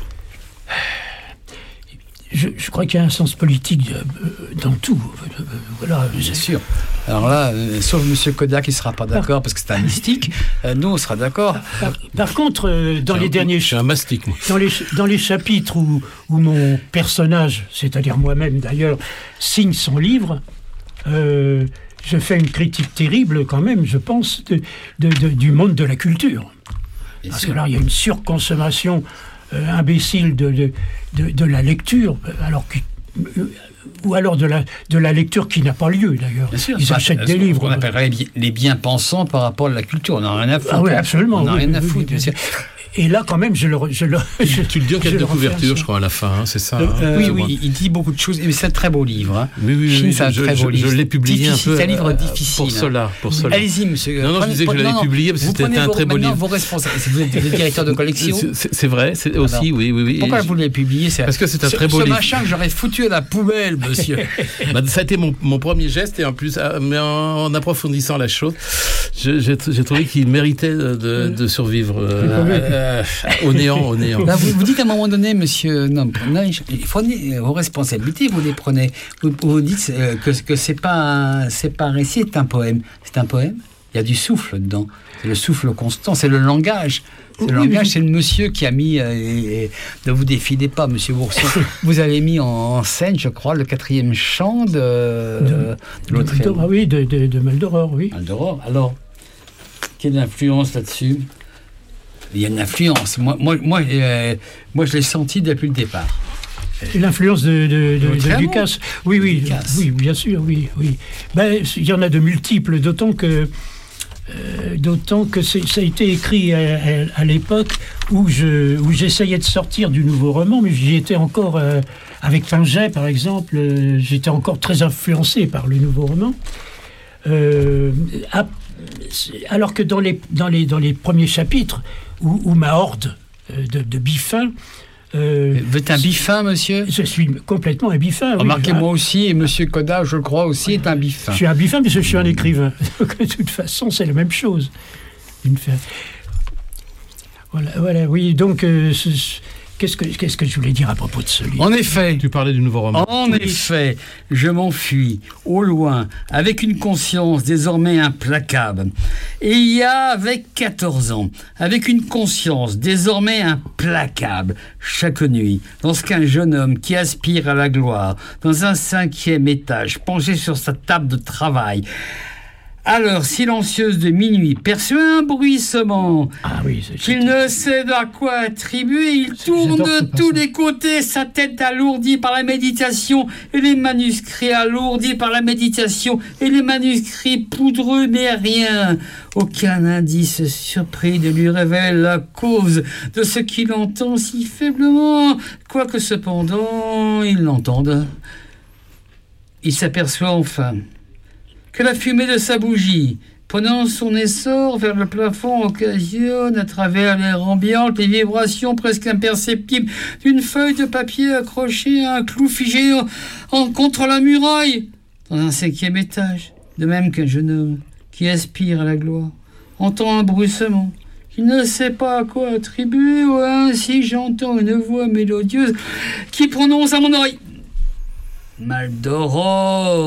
D: Je crois qu'il y a un sens politique dans tout. Voilà.
B: Bien sûr. Alors là, sauf M. Kodak qui ne sera pas d'accord parce que c'est un mystique, nous on sera d'accord.
D: Par contre, dans les derniers...
C: Je suis un mastic, moi.
D: Dans les chapitres où mon personnage, c'est-à-dire moi-même d'ailleurs, signe son livre... je fais une critique terrible quand même, je pense, du monde de la culture. Parce que là, il y a une surconsommation imbécile de la lecture, ou alors de la lecture qui n'a pas lieu, d'ailleurs. Ils achètent des livres.
B: On appellerait les bien-pensants par rapport à la culture. On n'a rien à foutre.
D: Oui, absolument.
B: On n'a rien à foutre.
D: Et là, quand même, tu
C: le dis en quête de couverture, je crois, à la fin, c'est ça.
B: Oui, il dit beaucoup de choses, mais c'est un très beau livre. Hein.
C: Oui,
B: c'est un très beau livre.
C: Je l'ai publié un peu.
B: C'est un livre difficile.
C: Pour cela.
B: Allez-y, monsieur.
C: Non, je disais que je l'avais publié parce que c'était un très beau livre.
B: Vos responsables. Vous êtes le directeur de collection.
C: C'est vrai, c'est aussi, oui.
B: Pourquoi vous l'avez publié ?
C: Parce que c'est un très beau livre.
B: Ce machin que j'aurais foutu à la poubelle, monsieur.
C: Ça a été mon premier geste, et en plus, mais en approfondissant la chose, j'ai trouvé qu'il méritait de survivre au néant.
B: Là, vous dites à un moment donné, monsieur, prenez vos responsabilités, vous les prenez. Vous dites que c'est pas un récit, c'est un poème. C'est un poème. Il y a du souffle dedans. C'est le souffle constant, c'est le langage. C'est le monsieur qui a mis... ne vous défilez pas, monsieur Bourson. Vous avez mis en scène, je crois, le 4e chant de l'autre...
D: Oui, de Maldoror, oui.
B: Maldoror. Alors, quelle influence là-dessus ? Il y a une influence. Moi, je l'ai senti depuis le départ.
D: L'influence de Lucas. Oui, bien sûr, oui. Ben, il y en a de multiples, d'autant que D'autant que ça a été écrit à l'époque où j'essayais de sortir du nouveau roman, mais j'y étais encore, avec Pinget par exemple, j'étais encore très influencé par le nouveau roman. Alors que dans les premiers chapitres, où ma horde de biffins...
B: vous êtes un biffin, monsieur ?
D: Je suis complètement un biffin.
B: Remarquez, moi aussi, et monsieur Coda, je le crois aussi, est un biffin.
D: Je suis un biffin, parce que je suis un écrivain. Donc, de toute façon, c'est la même chose. Voilà, oui, donc... Qu'est-ce que je voulais dire à propos de ce livre ?
B: En effet.
C: Tu parlais du nouveau roman.
B: En effet, je m'enfuis au loin avec une conscience désormais implacable. Et il y a, avec 14 ans, avec une conscience désormais implacable, chaque nuit, lorsqu'un jeune homme qui aspire à la gloire, dans un 5e étage, penché sur sa table de travail, à l'heure silencieuse de minuit, perçoit un bruissement qu'il ne sait à quoi attribuer. Il tourne de tous les côtés, sa tête alourdie par la méditation et les manuscrits alourdis par la méditation et les manuscrits poudreux, mais rien. Aucun indice surpris ne lui révèle la cause de ce qu'il entend si faiblement, quoique cependant il l'entende. Il s'aperçoit enfin que la fumée de sa bougie, prenant son essor vers le plafond, occasionne, à travers l'air ambiante, les vibrations presque imperceptibles d'une feuille de papier accrochée à un clou figé contre la muraille, dans un 5e étage. De même qu'un jeune homme qui aspire à la gloire entend un bruissement qu'il ne sait pas à quoi attribuer, ou ainsi j'entends une voix mélodieuse qui prononce à mon oreille « Maldoror !»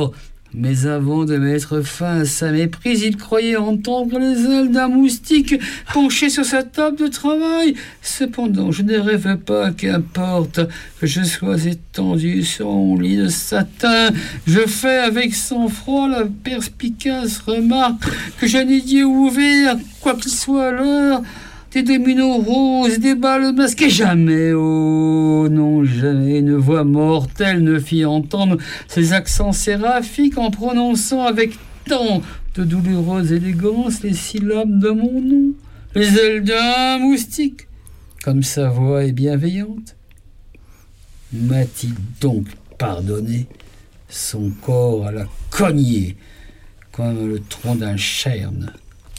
B: Mais avant de mettre fin à sa méprise, il croyait entendre les ailes d'un moustique penché sur sa table de travail. Cependant, je ne rêve pas, qu'importe que je sois étendu sur mon lit de satin. Je fais avec sang-froid la perspicace remarque que je n'ai dit ouvert, quoi qu'il soit à l'heure, des dominos roses, des balles masquées. Jamais, oh non, jamais une voix mortelle ne fit entendre ses accents séraphiques en prononçant avec tant de douloureuse élégance les syllabes de mon nom, les ailes d'un moustique. Comme sa voix est bienveillante, m'a-t-il donc pardonné son corps à la cognée comme le tronc d'un chêne?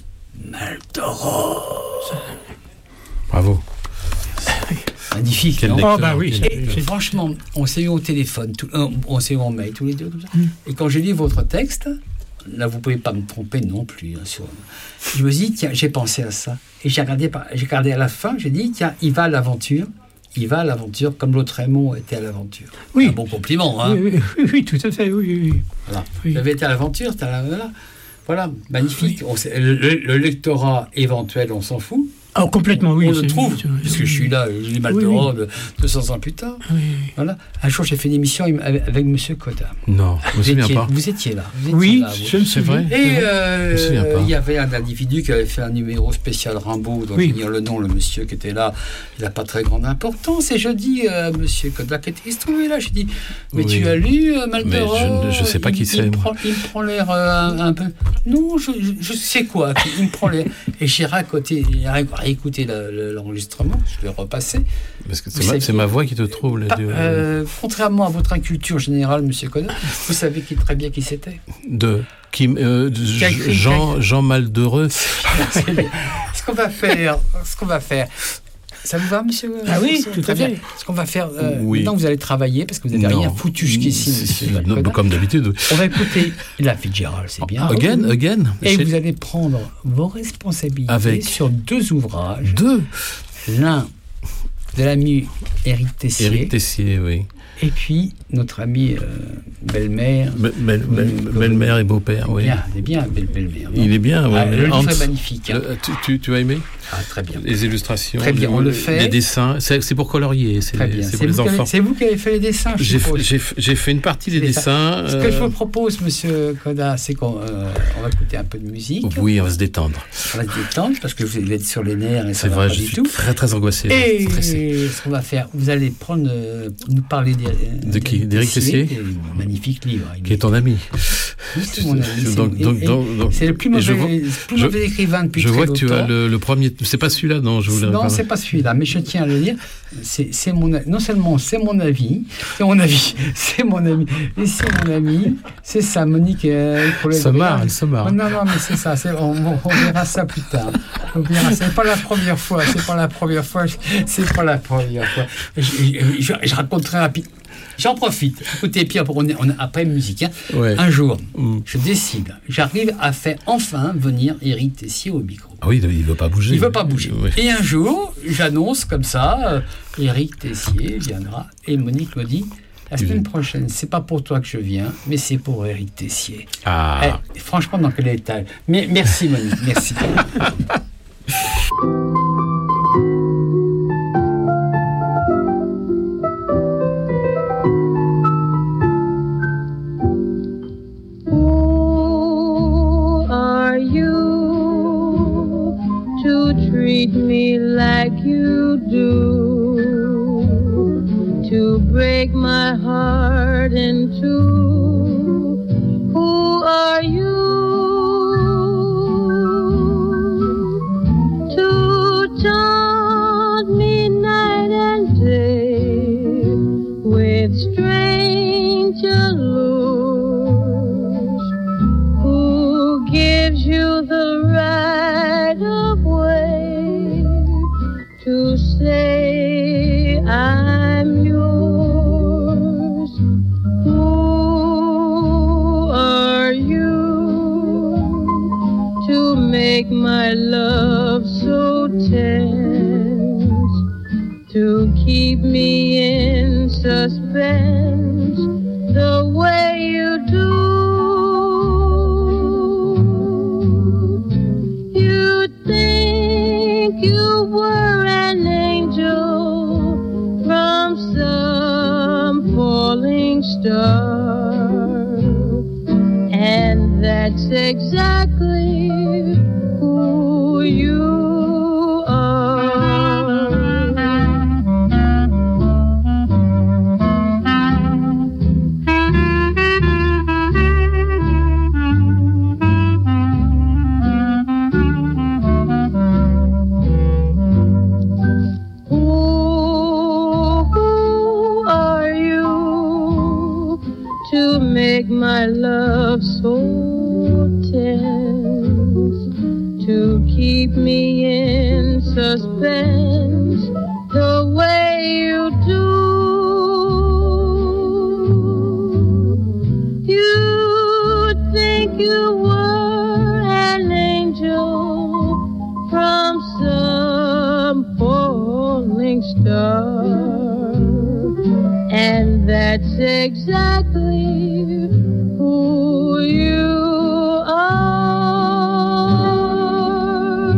B: Maldoror.
C: Bravo.
B: Magnifique.
D: Oui.
B: Et franchement, on s'est eu au téléphone, on s'est eu en mail tous les deux comme ça. Et quand j'ai lu votre texte, là vous pouvez pas me tromper non plus. Je me dis tiens, j'ai pensé à ça. Et j'ai regardé à la fin, j'ai dit tiens, il va à l'aventure. Il va à l'aventure comme l'autre Raymond était à l'aventure.
D: Oui.
B: Un bon compliment, hein.
D: Oui, tout à fait. Oui.
B: Voilà. Vous avez été à l'aventure, voilà, magnifique. Le lectorat éventuel, on s'en fout.
D: Oh, complètement, oui.
B: On le trouve, puisque je suis là, je lis Maldoror 200 ans plus tard.
D: Oui.
B: Voilà. Un jour, j'ai fait une émission avec M. Coda.
C: Non, je me souviens pas.
B: Vous étiez là.
C: C'est vrai.
B: Et il y avait un individu qui avait fait un numéro spécial Rimbaud, dont j'ignore le nom, le monsieur qui était là. Il n'a pas très grande importance. Et je dis à M. Coda, qui était trouvé là, je dis, mais tu as lu Maldoror?
C: Mais je ne sais pas qui c'est.
B: Il me prend l'air un peu... Non, je sais quoi. Il me prend l'air... Et j'ai écouter l'enregistrement, je l'ai repassé.
C: Parce que c'est ma voix qui te trouble.
B: Contrairement à votre inculture générale, monsieur Coda, vous savez très bien qui c'était. Jean Maldoror. Ce qu'on va faire. Ça vous va, monsieur?
D: Ah oui, tout à fait.
B: Ce qu'on va faire, maintenant vous allez travailler, parce que vous n'avez rien foutu jusqu'ici, monsieur.
C: Comme d'habitude.
B: On va écouter la Fitzgerald, c'est bien.
C: Again.
B: Et vous allez prendre vos responsabilités sur 2 ouvrages. L'un de l'ami Éric Tessier.
C: Éric Tessier, oui.
B: Et puis, notre ami belle-mère.
C: Belle-mère et beau-père, oui.
B: Il est bien, belle-mère.
C: Il est bien, oui.
B: Le livre est magnifique. Hein.
C: Tu as aimé?
B: Très bien.
C: Les illustrations.
B: Très bien, on le fait.
C: Les dessins. C'est pour colorier.
B: Très bien.
C: C'est pour les enfants.
B: C'est vous qui avez fait les dessins,
C: j'ai fait une partie des dessins.
B: Ce que je vous propose, monsieur Coda, c'est qu'on va écouter un peu de musique.
C: Oui, on va se détendre.
B: Parce que vous êtes sur les nerfs et ça
C: c'est
B: va
C: vrai,
B: pas
C: je
B: du
C: suis
B: tout.
C: très, très angoissé.
B: Et ce qu'on va faire, vous allez nous parler des
C: De qui? D'Éric Tessier?
B: Magnifique livre.
C: Qui est ton ami.
B: C'est mon ami. C'est le plus mauvais écrivain depuis très longtemps.
C: Je vois que tu as le premier. C'est pas celui-là, non?
B: Non, c'est pas celui-là, mais je tiens à le dire. C'est non seulement c'est mon avis, c'est mon ami, et c'est mon ami. C'est ça, Monique. Elle se marre. Non, mais c'est ça. On verra ça plus tard. C'est pas la première fois. Je raconterai rapidement. J'en profite. Écoutez, puis on après musique. Ouais. Un jour, je décide. J'arrive à faire enfin venir Éric Tessier au micro.
C: Ah oui, il veut pas bouger.
B: Ouais. Et un jour, j'annonce comme ça, Éric Tessier viendra. Et Monique me dit, la semaine prochaine, c'est pas pour toi que je viens, mais c'est pour Éric Tessier.
C: Ah.
B: Franchement, dans quel état? Mais merci Monique, merci.
E: Treat me like you do, to break my heart in two. Who are you to taunt me night and day with strange allures? Who gives you the right of way to say I'm yours? Who are you to make my love so tense, to keep me in suspense the way you do? You'd think you were an angel from some falling star, and that's exactly who you are. Make my love so tense, to keep me in suspense the way you do. You'd think you were an angel from some falling star, and that's exactly who you are.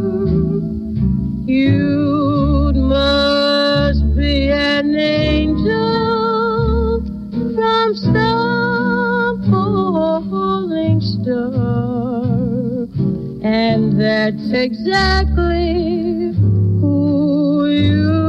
E: You must be an angel from some falling star, and that's exactly who you are.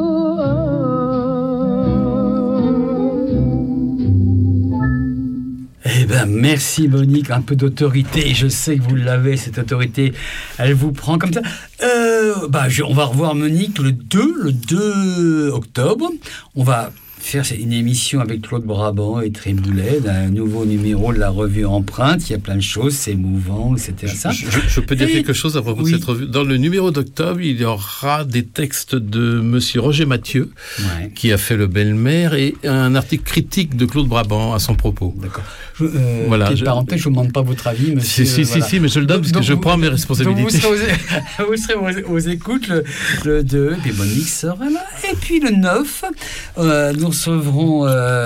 B: Eh ben, merci Monique, un peu d'autorité. Je sais que vous l'avez, cette autorité. Elle vous prend comme ça. On va revoir Monique le 2 octobre. On va faire une émission avec Claude Brabant et Triboulet d'un nouveau numéro de la revue Empreinte. Il y a plein de choses, c'est émouvant, etc.
C: Je peux dire quelque chose à propos de cette revue. Dans le numéro d'octobre, il y aura des textes de monsieur Roger Mathieu, qui a fait Le Belle-Mère, et un article critique de Claude Brabant à son propos.
B: D'accord. Petite parenthèse, je ne vous demande pas votre avis, monsieur.
C: Si, mais je le donne parce que je prends mes responsabilités.
B: Vous serez aux écoutes le 2, et puis Monique sera là. Et puis le 9, nous recevrons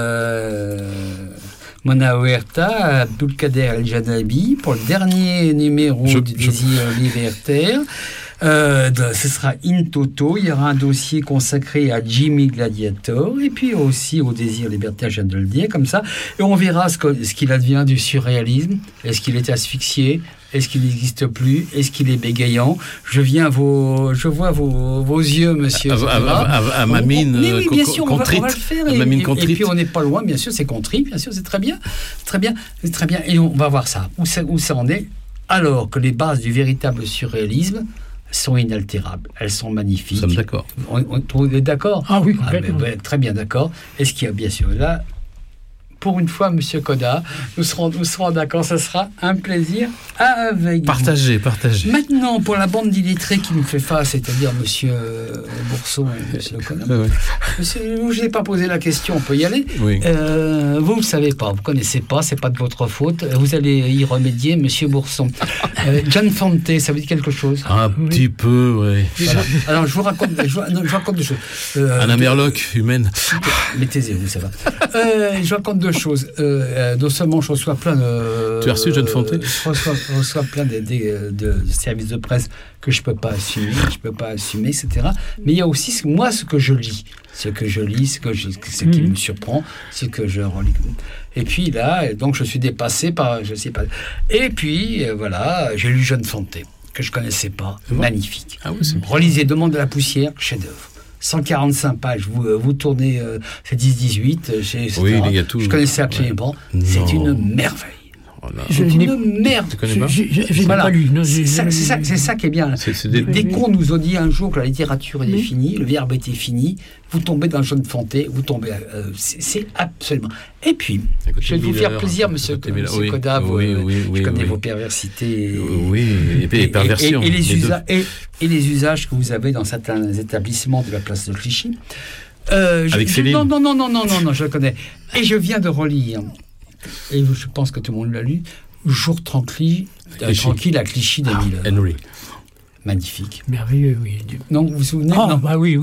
B: Mona Huerta, Abdulkader El Janabi pour le dernier numéro du Désir libertaire. Ce sera in toto. Il y aura un dossier consacré à Jimmy Gladiator et puis aussi au désir libertaire, je viens de le dire, comme ça. Et on verra ce qu'il advient du surréalisme. Est-ce qu'il est asphyxié? Est-ce qu'il n'existe plus? Est-ce qu'il est bégayant? Je vois vos yeux, monsieur.
C: À ma mine
B: oui, bien sûr,
C: contrite.
B: On va le faire. Et puis on n'est pas loin, bien sûr, c'est contrit, bien sûr, c'est très bien. C'est très bien. Et on va voir ça. Où ça en est? Alors que les bases du véritable surréalisme sont inaltérables. Elles sont magnifiques.
C: Nous sommes d'accord.
B: On est d'accord?
D: Ah oui, complètement.
B: Très bien d'accord. Est-ce qu'il y a bien sûr là... Pour une fois, Monsieur Coda, nous serons d'accord, ce sera un plaisir avec vous.
C: Partagez.
B: Maintenant, pour la bande d'illettrés qui nous fait face, c'est-à-dire Monsieur Bourson et Monsieur Coda.
C: Oui.
B: Monsieur, je n'ai pas posé la question, on peut y aller.
C: Oui.
B: Vous ne savez pas, vous ne connaissez pas, c'est pas de votre faute. Vous allez y remédier, Monsieur Bourson. John Fante, ça vous dit quelque chose?
C: Un petit peu, oui.
B: Voilà. Alors, je vous raconte des choses.
C: Un Amerloc humaine.
B: Mais taisez-vous, ça va. Je raconte deux choses. Non seulement je reçois plein de...
C: Tu as reçu John Fante?
B: Je reçois plein de services de presse que je peux pas assumer, etc. Mais il y a aussi ce que je lis. Ce qui me surprend, ce que je relis. Et puis là, donc je suis dépassé par... Je sais pas. Et puis, voilà, j'ai lu John Fante, que je connaissais pas. Magnifique.
C: Ah oui, c'est bien.
B: Relisez Demande de la poussière, chef-d'œuvre. 145 pages, vous tournez, c'est 10-18, etc.
C: Oui, il y a tout.
B: Je connaissais absolument.
C: Ouais.
B: C'est une merveille.
D: C'est
B: une merde.
C: Tu connais pas?
D: J'ai
B: Voilà.
D: pas lu. Non,
B: c'est ça qui est bien. Dès qu'on nous a dit un jour que la littérature était finie, le verbe était fini, vous tombez dans le John Fante, vous tombez. C'est absolument. Et puis, je vais vous faire plaisir, monsieur Coda. Je connais vos perversités.
C: Oui, et perversions.
B: Et les usages que vous avez dans certains établissements de la place de Clichy.
C: Avec Céline.
B: Non, je le connais. Et je viens de relire. Et je pense que tout le monde l'a lu, Jour tranquille à Clichy de Miller.
C: Henry.
B: Magnifique.
D: Merveilleux, oui.
B: Non, vous vous souvenez?
D: Non, bah oui.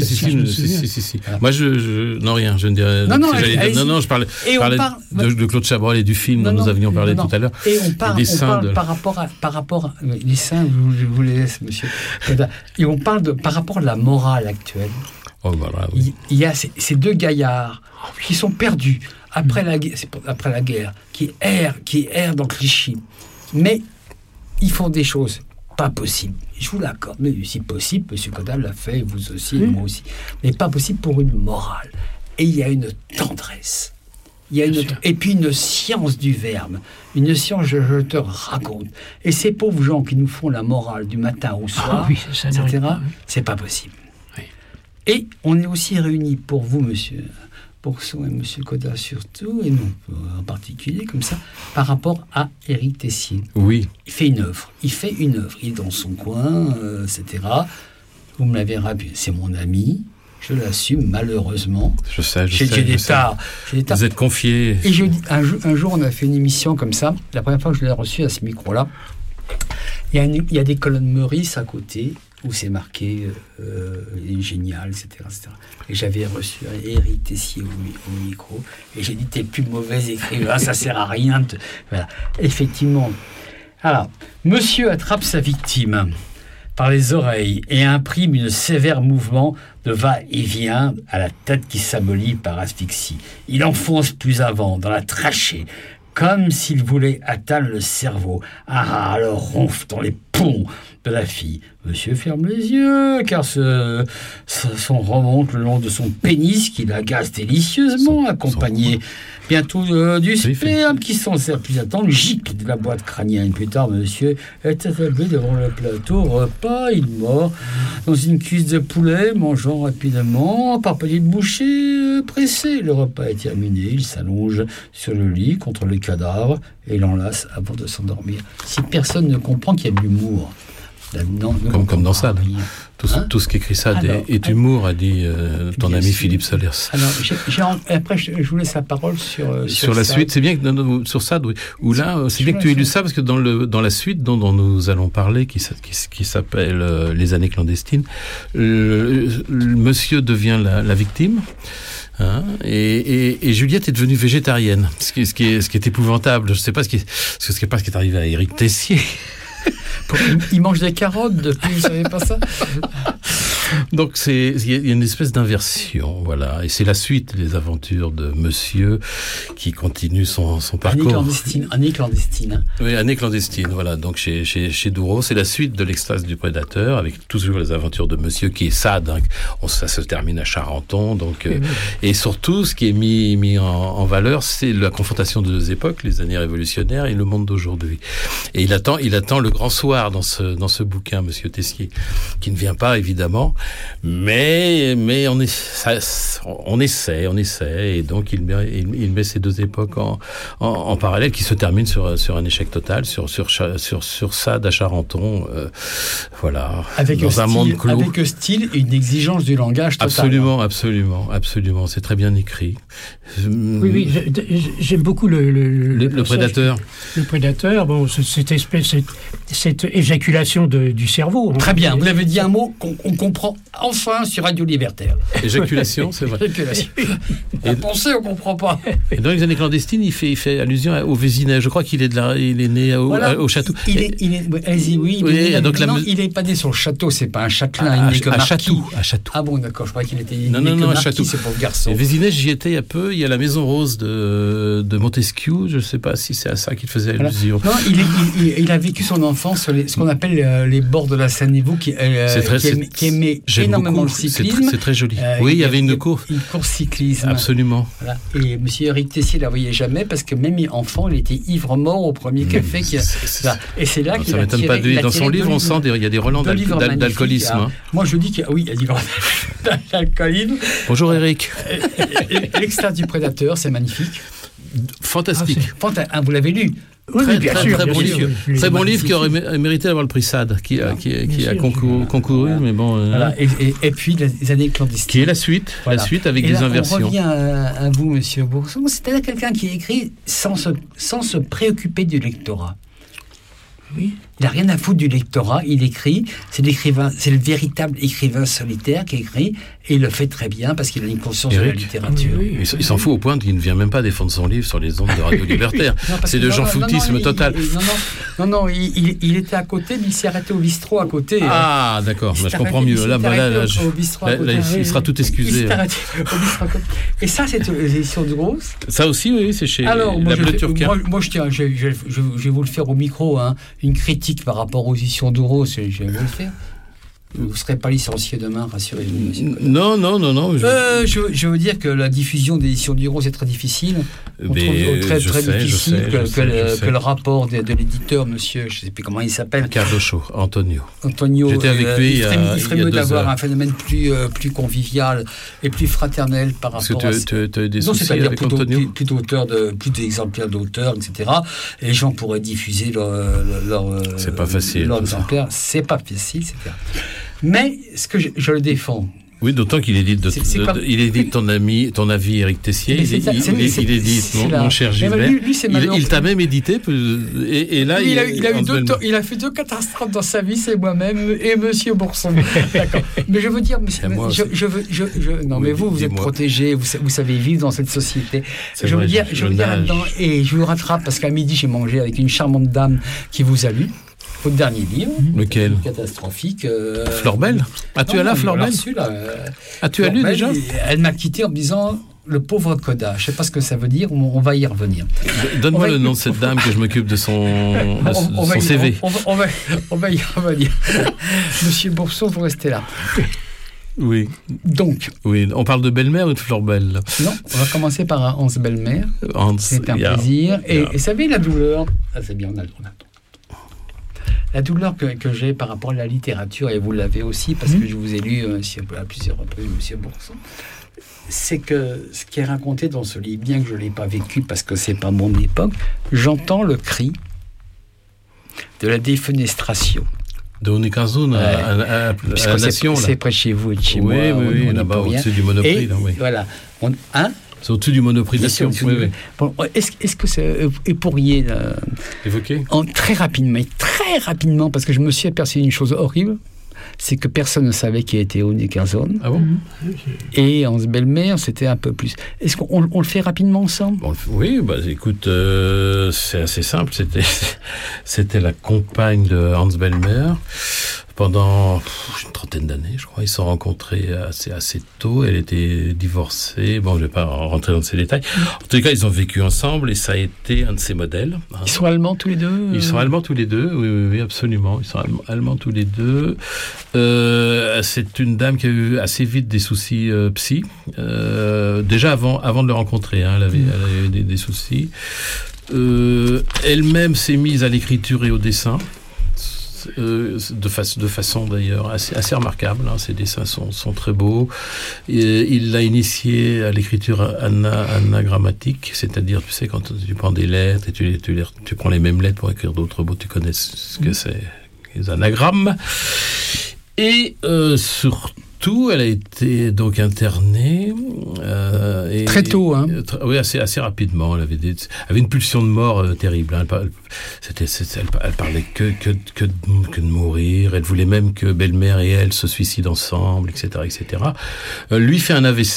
C: Si. Moi, non, rien, je ne dirais... Non, je parlais de Claude Chabrol et du film dont nous avions parlé tout à l'heure.
B: Et on parle par rapport à... Les seins, je vous les laisse, monsieur. Et on parle par rapport à la morale actuelle.
C: Oh, voilà, oui.
B: Il y a ces deux gaillards qui sont perdus après la guerre, qui errent dans Clichy. Mais ils font des choses pas possibles. Je vous l'accorde, mais si possible, M. Coda l'a fait, vous aussi, et moi aussi. Mais pas possible pour une morale. Et il y a une tendresse. Et puis une science du verbe. Une science, je te raconte. Et ces pauvres gens qui nous font la morale du matin au soir, etc., c'est pas possible.
D: Oui.
B: Et on est aussi réunis pour vous, monsieur Bourson et monsieur Coda surtout, et nous en particulier, comme ça, par rapport à Éric Tessier.
C: Oui.
B: Il fait une œuvre. Il est dans son coin, etc. Vous me l'avez rappelé, c'est mon ami. Je l'assume, malheureusement.
C: Je sais.
B: J'ai des tares.
C: Vous êtes confié.
B: Et un jour, on a fait une émission comme ça. La première fois que je l'ai reçu à ce micro-là, il y a des colonnes Meurice à côté, où c'est marqué génial, etc., etc. Et j'avais reçu Éric Tessier au micro, et j'ai dit, t'es plus mauvais écrivain, ça sert à rien. Voilà. Effectivement. Alors, monsieur attrape sa victime par les oreilles et imprime un sévère mouvement de va-et-vient à la tête qui s'abolit par asphyxie. Il enfonce plus avant, dans la trachée, comme s'il voulait atteindre le cerveau. Alors ronfle dans les poumons de la fille. Monsieur ferme les yeux, car son remonte le long de son pénis qui l'agace délicieusement, accompagné bientôt du sperme qui s'en sert plus à temps, le gicle de la boîte crânienne. Plus tard, monsieur est attablé devant le plateau repas, il mord dans une cuisse de poulet, mangeant rapidement par petites bouchées pressées. Le repas est terminé, il s'allonge sur le lit contre le cadavre et l'enlace avant de s'endormir. Si personne ne comprend qu'il y a de l'humour là-dedans,
C: comme dans Sade. Tout ce qu'écrit Sade est humour, a dit ton ami Philippe Solers.
B: Alors, après, je vous laisse la parole sur
C: la suite. C'est bien que sur Sade, oui. Ou là, c'est bien que tu aies lu ça, parce que dans la suite dont nous allons parler, qui s'appelle Les années clandestines, le monsieur devient la victime. Et Juliette est devenue végétarienne, ce qui est épouvantable. Je ne sais pas ce qui est arrivé à Éric Tessier.
B: Il mange des carottes depuis, vous savez pas ça?
C: Donc il y a une espèce d'inversion, voilà, et c'est la suite des aventures de Monsieur qui continue son parcours.
B: Année clandestine.
C: Oui, Année clandestine, voilà. Donc chez Douro, c'est la suite de l'Extase du prédateur, avec toujours les aventures de Monsieur qui est Sade. Hein. Ça se termine à Charenton, donc et surtout ce qui est mis en valeur, c'est la confrontation de deux époques, les années révolutionnaires et le monde d'aujourd'hui. Et il attend le grand soir dans ce bouquin, Monsieur Tessier, qui ne vient pas évidemment. Mais on essaie, et donc il met ces deux époques en parallèle qui se terminent sur un échec total, sur Sade à Charenton, voilà, dans un monde clos.
B: Avec style et une exigence du langage total.
C: Absolument, c'est très bien écrit.
D: Oui, j'aime beaucoup
C: le prédateur.
D: Le prédateur, bon, cette éjaculation du cerveau.
B: Très bien, vous avez dit un mot qu'on comprend enfin sur Radio Libertaire.
C: Éjaculation, c'est vrai.
B: Éjaculation. On pensait, on comprend pas.
C: Et dans les années clandestines, il fait allusion au Vésinet. Je crois qu'il est né au château.
B: Il n'est pas né sur le château, c'est pas un châtelain, il n'est que marquis.
C: À Château.
B: Ah bon, d'accord, je croyais qu'il était
C: non, à Château.
B: C'est pauvre garçon.
C: Et Vésinet, j'y étais il y a peu. Il y a la Maison Rose de Montesquieu. Je ne sais pas si c'est à ça qu'il faisait allusion.
B: Non, il a vécu son enfance sur ce qu'on appelle les bords de la Seine-et-Vous, qui aimait énormément le cyclisme.
C: C'est très joli. Oui, il y avait une course.
B: Une course cyclisme.
C: Absolument.
B: Voilà. Et M. Éric Tessier ne la voyait jamais parce que même enfant, il était ivre-mort au premier café. Et c'est là qu'il
C: ça ne m'étonne pas de lui. Dans son livre, on sent il y a des relents d'alcoolisme.
B: Hein. Moi, je dis qu'il y a des relents d'alcoolisme.
C: Bonjour Éric.
B: L'Extase du prédateur, c'est magnifique.
C: Fantastique.
B: Vous l'avez lu?
D: Oui, bien sûr.
C: Très bon livre. Très bon livre qui aurait mérité d'avoir le prix Sade, qui a concouru, mais bon.
B: Voilà. Et puis les années clandestines.
C: Qui est la suite, avec des inversions.
B: On revient à vous, Monsieur Bourson. C'est-à-dire quelqu'un qui écrit sans se préoccuper du lectorat. Oui. Il n'a rien à foutre du lectorat, il écrit, c'est le véritable écrivain solitaire qui écrit, et il le fait très bien parce qu'il a une conscience de la littérature.
C: Oui. Il s'en fout au point qu'il ne vient même pas défendre son livre sur les ondes de Radio Libertaire. C'est de Jean Foutisme total.
B: Non, il était à côté, mais il s'est arrêté au bistrot à côté.
C: Ah, d'accord, je comprends mieux. Là, il sera tout excusé.
B: Il s'est arrêté au bistrot à côté. Et ça, c'est l'édition de Grosse.
C: Ça aussi, oui, c'est chez
B: La
C: Bleu Turquin.
B: Moi, je vais vous le faire au micro, hein, une critique par rapport aux éditions d'Ouros, je vais vous le faire. Vous ne serez pas licencié demain, rassurez-vous, monsieur.
C: Non.
B: Je veux dire que la diffusion des éditions d'Ouros, c'est très difficile. Très difficile que le rapport de l'éditeur, monsieur, je ne sais plus comment il s'appelle.
C: Cardocho, Antonio.
B: J'étais
C: avec lui
B: il ferait mieux d'avoir un phénomène plus convivial et plus fraternel par rapport à ça.
C: Tu as des soucis avec Antonio ?
B: Plus d'exemplaires d'auteurs, etc. Et les gens pourraient diffuser leur
C: c'est pas facile,
B: leur exemplaire. C'est pas facile, c'est clair. Mais ce que je le défends.
C: Oui, d'autant qu'il édite ton avis Éric Tessier. Il édite mon cher Gilbert. Il t'a même édité. Et là,
B: il a fait deux catastrophes dans sa vie, c'est moi-même et Monsieur Bourson. D'accord. Mais je veux dire, mais vous êtes protégé, vous savez vivre dans cette société. Je veux dire là-dedans, et je vous rattrape parce qu'à midi, j'ai mangé avec une charmante dame qui vous a lu. Votre dernier livre.
C: Lequel ?
B: Catastrophique.
C: Florbel ? Tu as là, Florbel ? Tu as lu déjà ?
B: Elle m'a quitté en me disant le pauvre Coda. Je ne sais pas ce que ça veut dire, on va y revenir.
C: Donne-moi le nom de cette dame que je m'occupe de son CV.
B: On va y revenir. Monsieur Bourson, vous restez là.
C: Oui.
B: Donc.
C: Oui, on parle de belle-mère ou de Florbel ?
B: Non, on va commencer par Hans Belle-mère. C'est un plaisir. Et vous savez, la douleur. Ah, c'est bien, on a le temps. La douleur que j'ai par rapport à la littérature, et vous l'avez aussi, parce que je vous ai lu à plusieurs reprises, M. Bourson, c'est que ce qui est raconté dans ce livre, bien que je ne l'ai pas vécu parce que ce n'est pas mon époque, j'entends le cri de la défenestration.
C: De Onikazun à la Nation.
B: C'est près de chez vous et de chez moi.
C: Oui, là-bas, au-dessus du Monoprix.
B: Voilà.
C: C'est au-dessus du Monoprix de Nation.
B: Bon, est-ce que vous pourriez
C: évoquer
B: très rapidement, parce que je me suis aperçu d'une chose horrible. c'est que personne ne savait qui était Uni Carson.
C: Ah bon?
B: Et Hans Bellmer, c'était un peu plus. Est-ce qu'on le fait rapidement ensemble?
C: Oui, écoute, c'est assez simple. C'était la compagne de Hans Bellmer. Pendant une trentaine d'années, je crois, ils se sont rencontrés assez tôt. Elle était divorcée. Bon, je vais pas rentrer dans ces détails. En tout cas, ils ont vécu ensemble et ça a été un de ses modèles.
B: Ils sont allemands tous les deux?
C: Ils sont allemands tous les deux, oui, absolument. Ils sont allemands tous les deux. C'est une dame qui a eu assez vite des soucis psy. Déjà avant de le rencontrer, elle avait eu des soucis. Elle-même s'est mise à l'écriture et au dessin. De façon d'ailleurs assez remarquable. Ses dessins sont très beaux. Il l'a initié à l'écriture anagrammatique, c'est-à-dire, tu sais, quand tu prends des lettres et tu prends les mêmes lettres pour écrire d'autres mots, tu connais ce que c'est, les anagrammes. Et surtout, elle a été donc internée
B: très tôt, hein.
C: Oui, assez rapidement. Elle avait une pulsion de mort terrible. Elle parlait que de mourir. Elle voulait même que Bellmer et elle se suicident ensemble, etc., etc. Lui fait un AVC.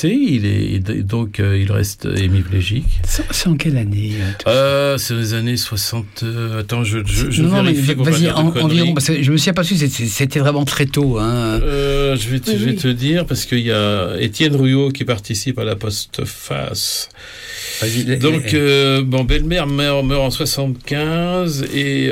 C: Il reste hémiplégique.
B: C'est en quelle année?
C: C'est les années 60. Attends, je
B: vérifie. Vas-y, environ. Parce que je me suis aperçu, c'était vraiment très tôt. Hein.
C: Je vais te dire, parce qu'il y a Étienne Ruot qui participe à la postface. Donc, Bellmer meurt en 75 et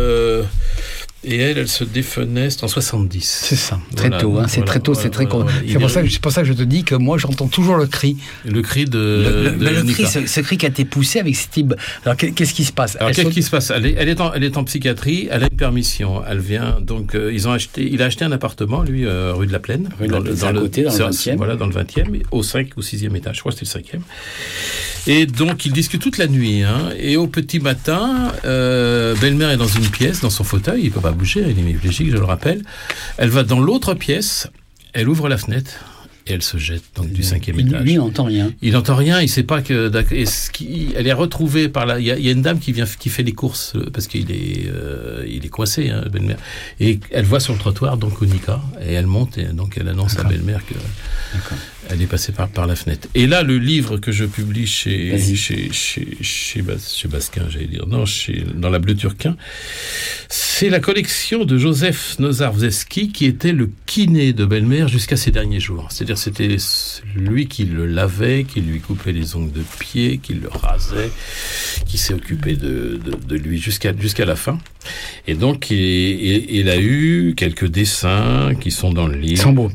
C: elle se défeneste en 70.
B: C'est ça, très tôt. C'est très tôt, c'est très con. C'est pour ça que je te dis que moi, j'entends toujours le cri.
C: Le cri de
B: cri, ce cri qui a été poussé avec ce type. Alors, qu'est-ce qui se passe?
C: Qu'est-ce qui se passe? Elle est en psychiatrie, elle a une permission. Elle vient, donc, il a acheté un appartement, lui, rue de la Plaine.
B: Dans le 20e.
C: Voilà, dans le 20e, au 5 ou 6e étage. Je crois que c'était le 5e. Et donc, ils discutent toute la nuit. Et au petit matin, Bellmer est dans une pièce, dans son fauteuil, il ne peut pas bouger, il est hémiplégique, je le rappelle. Elle va dans l'autre pièce, elle ouvre la fenêtre et elle se jette donc du 5e étage.
B: Lui, il n'entend rien.
C: Il n'entend rien, il ne sait pas que... Elle est retrouvée par là. Il y a une dame qui fait les courses, parce qu'il est coincé, Bellmer. Et elle voit sur le trottoir, donc, Unica, et elle monte, et donc elle annonce à Bellmer que... Elle est passée par la fenêtre. Et là, le livre que je publie chez Basquin, j'allais dire, dans la Bleu Turquin, c'est la collection de Joseph Nozarewski, qui était le kiné de Bellmer jusqu'à ses derniers jours. C'est-à-dire, c'était lui qui le lavait, qui lui coupait les ongles de pied, qui le rasait, qui s'est occupé de lui jusqu'à la fin. Et donc, il a eu quelques dessins qui sont dans le livre.
B: Ils sont beaux.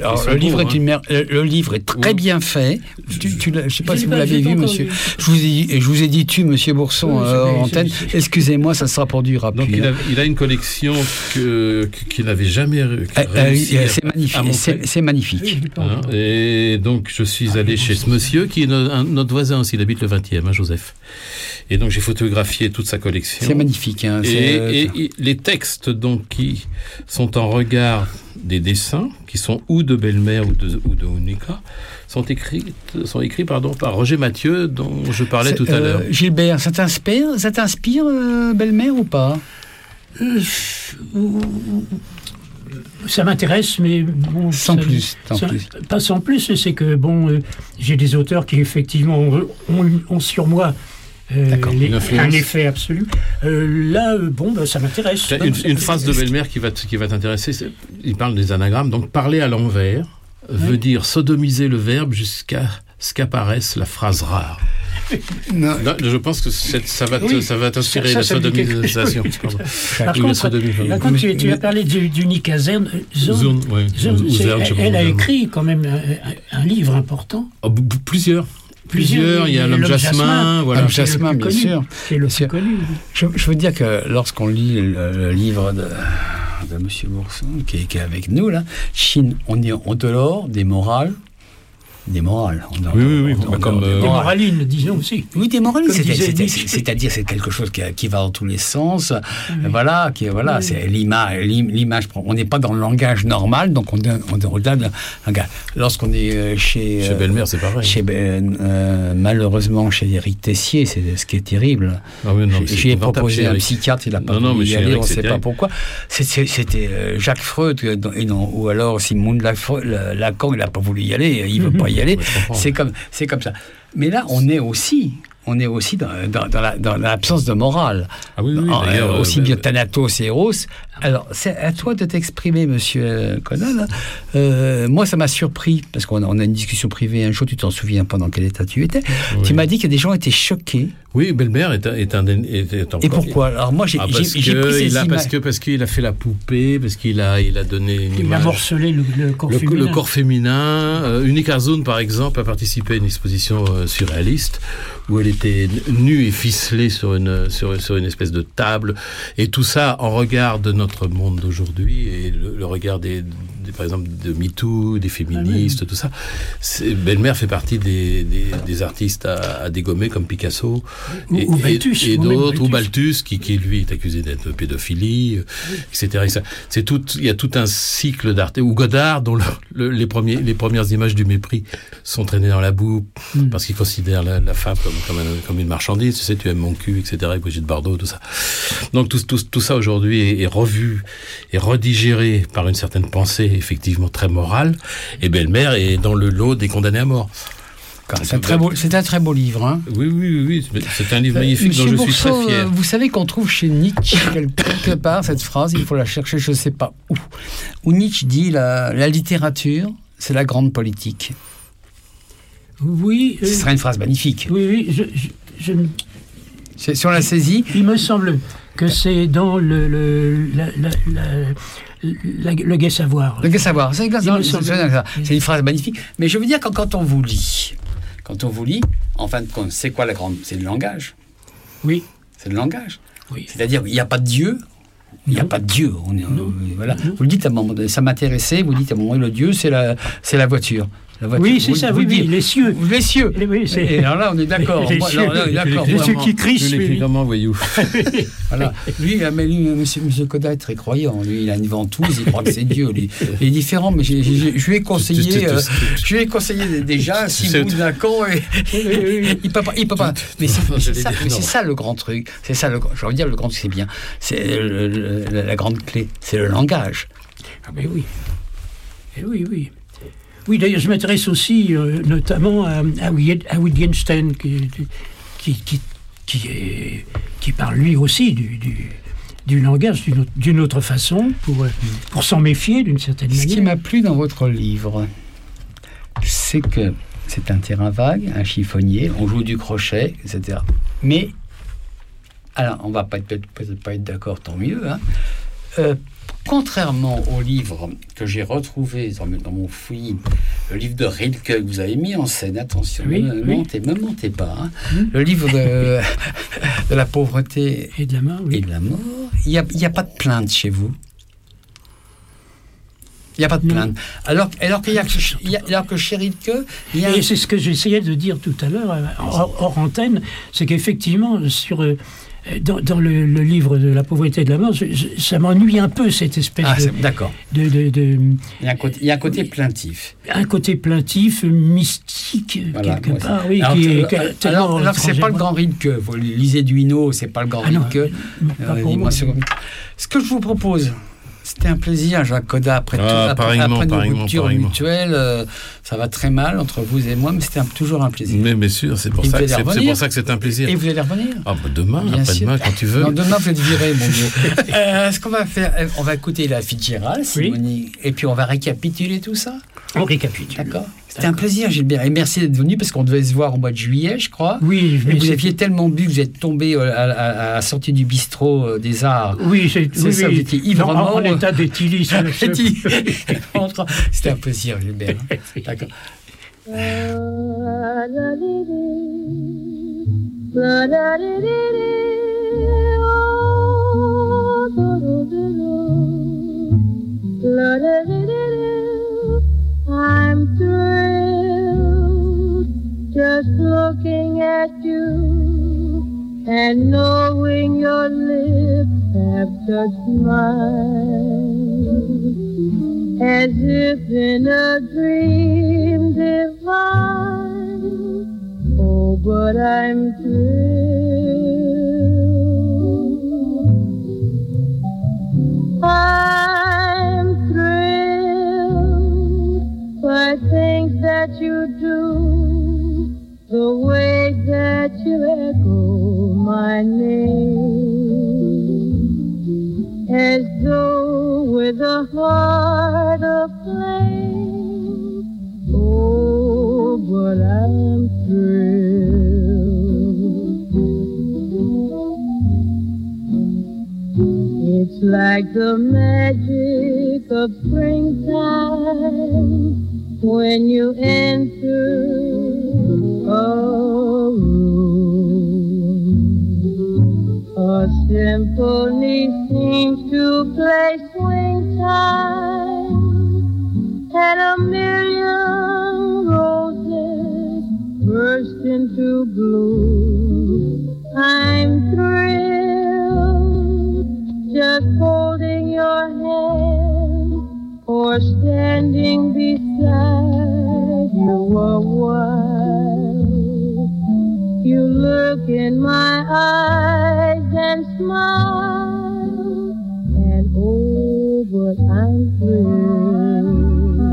B: Le livre est très bien fait. Je ne sais pas si vous l'avez vu, monsieur. Je vous ai dit monsieur Bourson en antenne. Excusez-moi, ça sera pour du rap.
C: Donc, il a une collection qu'il n'avait jamais réussi à montrer.
B: C'est magnifique.
C: Et donc, je suis allé chez ce monsieur, qui est notre voisin aussi, il habite le 20e, Joseph. Et donc, j'ai photographié toute sa collection.
B: C'est magnifique.
C: Et les textes donc, qui sont en regard des dessins, qui sont ou de Bellmer ou de Unica, sont écrits par Roger Mathieu, dont je parlais tout à l'heure.
B: Gilbert, ça t'inspire Bellmer ou pas?
D: Ça m'intéresse, mais bon... Pas sans plus, c'est que, j'ai des auteurs qui, effectivement, ont sur moi un effet absolu. Ça m'intéresse.
C: Une phrase de Bellmer qui va t'intéresser, il parle des anagrammes. Donc, parler à l'envers veut dire sodomiser le verbe jusqu'à ce qu'apparaisse la phrase rare. Non, je pense que ça va t'inspirer, la sodomisation.
D: Par contre, tu as parlé d'Unica Zern. Elle a écrit quand même un livre important.
C: Plusieurs, il y a l'homme jasmin, voilà.
B: L'homme jasmin, bien sûr.
D: C'est le plus connu.
B: Je veux dire que lorsqu'on lit le livre de monsieur Bourson, qui est avec nous, là, Chine, on dit en dehors des morales, des morales.
C: Oui, comme
D: des moralines, disons aussi.
B: Oui, des moralines,
D: c'est-à-dire
B: c'est quelque chose qui va dans tous les sens. Voilà, c'est l'image. On n'est pas dans le langage normal, donc on est au-delà de langage. Lorsqu'on est chez
C: Bellemare, c'est pareil.
B: Malheureusement, chez Éric Tessier, c'est ce qui est terrible.
C: Ah oui, non,
B: j'ai proposé un psychiatre, il n'a pas voulu y aller, on ne sait pas pourquoi. C'était Jacques Freud, ou alors Sigmund Lacan, il n'a pas voulu y aller, il ne veut pas y aller. C'est comme ça. Mais là, on est aussi dans l'absence de morale.
C: Ah oui,
B: aussi bien Thanatos et Eros. Alors, c'est à toi de t'exprimer, monsieur Conan. Moi, ça m'a surpris, parce qu'on a une discussion privée un jour, tu t'en souviens pas dans quel état tu étais. Oui. Tu m'as dit que des gens étaient choqués.
C: Oui, Bellemare est encore...
B: Et pourquoi? Alors moi, j'ai pris ces images.
C: Parce qu'il a fait la poupée, parce qu'il a donné une image...
D: Il a morcelé le corps féminin.
C: Le corps féminin. Unique Zone, par exemple, a participé à une exposition surréaliste où elle était nue et ficelée sur une espèce de table. Et tout ça en regard de notre monde d'aujourd'hui et le regard par exemple, de MeToo, des féministes, tout ça. Bellemare fait partie des artistes à dégommer comme Picasso
D: ou Balthus,
C: et d'autres, ou Balthus qui lui est accusé d'être pédophilie, etc. Il y a tout un cycle d'art. Ou Godard, dont les premières images du mépris sont traînées dans la boue parce qu'il considère la femme comme une marchandise. Tu sais, tu aimes mon cul, etc. Et Brigitte Bardot, tout ça. Donc tout ça aujourd'hui est revu et redigéré par une certaine pensée effectivement très morale, et Bellemare est dans le lot des condamnés à mort.
B: C'est un très beau livre. Hein.
C: Oui. C'est un livre magnifique dont je suis très fier.
B: Vous savez qu'on trouve chez Nietzsche quelque part cette phrase, il faut la chercher, je ne sais pas où Nietzsche dit la littérature, c'est la grande politique.
D: Oui.
B: Ce serait une phrase magnifique.
D: Oui,
B: si on la saisit.
D: Il me semble que c'est dans le gai savoir.
B: Le gai savoir, c'est une phrase magnifique. Mais je veux dire que quand on vous lit, en fin de compte, c'est quoi la grande? C'est le langage.
D: Oui.
B: C'est le langage.
D: Oui.
B: C'est-à-dire qu'il n'y a pas de Dieu. Il n'y a pas de Dieu. Voilà. Vous le dites à un moment donné, ça m'intéressait, vous dites à un moment donné, le Dieu, c'est la voiture.
D: Oui, c'est ça, les cieux.
B: Les cieux.
D: Oui,
B: et alors là, on est d'accord.
D: Les cieux qui crient.
C: Je l'écris comment, voyou?
B: Voilà. Lui, monsieur Coda est très croyant. Lui, il a une ventouse, il croit que c'est Dieu. Il est différent, mais je lui ai conseillé, déjà, si vous Lacan, il peut pas. Mais c'est ça le grand truc. C'est ça je veux dire, le grand truc, c'est bien. C'est la grande clé. C'est le langage.
D: Ah, mais oui. Oui. Oui, d'ailleurs, je m'intéresse aussi notamment à Wittgenstein, qui parle lui aussi du langage d'une autre façon, pour s'en méfier d'une certaine manière.
B: Ce qui m'a plu dans votre livre, c'est que c'est un terrain vague, un chiffonnier, on joue du crochet, etc. Mais, alors, on va peut-être pas être d'accord, tant mieux, hein. Contrairement au livre que j'ai retrouvé dans mon fouillis, le livre de Rilke que vous avez mis en scène, attention, ne mentez pas, hein. Le livre de la pauvreté
D: et de la mort,
B: il n'y a pas de plainte chez vous. Il n'y a pas de plainte. Alors que chez Rilke,
D: Et c'est ce que j'essayais de dire tout à l'heure, hors antenne, c'est qu'effectivement, dans le livre de la pauvreté et de la mort, ça m'ennuie un peu, cette espèce
B: d'accord. Il y a un côté plaintif.
D: Un côté plaintif, mystique, quelque part. Oui,
B: alors que c'est pas le grand Rilke. Vous lisez Duino, c'est pas le grand Rilke. Ce que je vous propose, c'était un plaisir, Jacques Coda, après nos ruptures mutuelles, ça va très mal entre vous et moi, mais c'était toujours un plaisir.
C: Mais bien sûr, c'est pour ça que c'est un plaisir.
B: Et vous allez revenir?
C: Demain, après-demain, quand tu veux.
B: Non, demain, vous êtes viré, mon Dieu. Ce qu'on va faire, on va écouter la Fitzgerald, Simonie, et puis on va récapituler tout ça.
D: On récapitule.
B: D'accord. C'était un plaisir, Gilbert. Et merci d'être venu, parce qu'on devait se voir au mois de juillet, je crois.
D: Oui.
B: Et vous aviez tellement bu que vous êtes tombé à la sortie du bistrot des Arts.
D: Oui, c'est ça.
B: Vous étiez ivre-mort.
D: En état d'éthylisme.
B: C'était un plaisir, Gilbert. D'accord.
E: I'm thrilled at you, and knowing your lips have touched mine, as if in a dream divine. Oh, but I'm thrilled. I'm thrilled by things that you do, the way that you echo my name, as though with a heart aflame. Oh, but I'm thrilled. It's like the magic of springtime when you enter a room. A symphony seems to play swing time, and a million roses burst into bloom. I'm thrilled just holding your hand or standing beside you a while. You look in my eyes and smile, and oh, but I'm thrilled.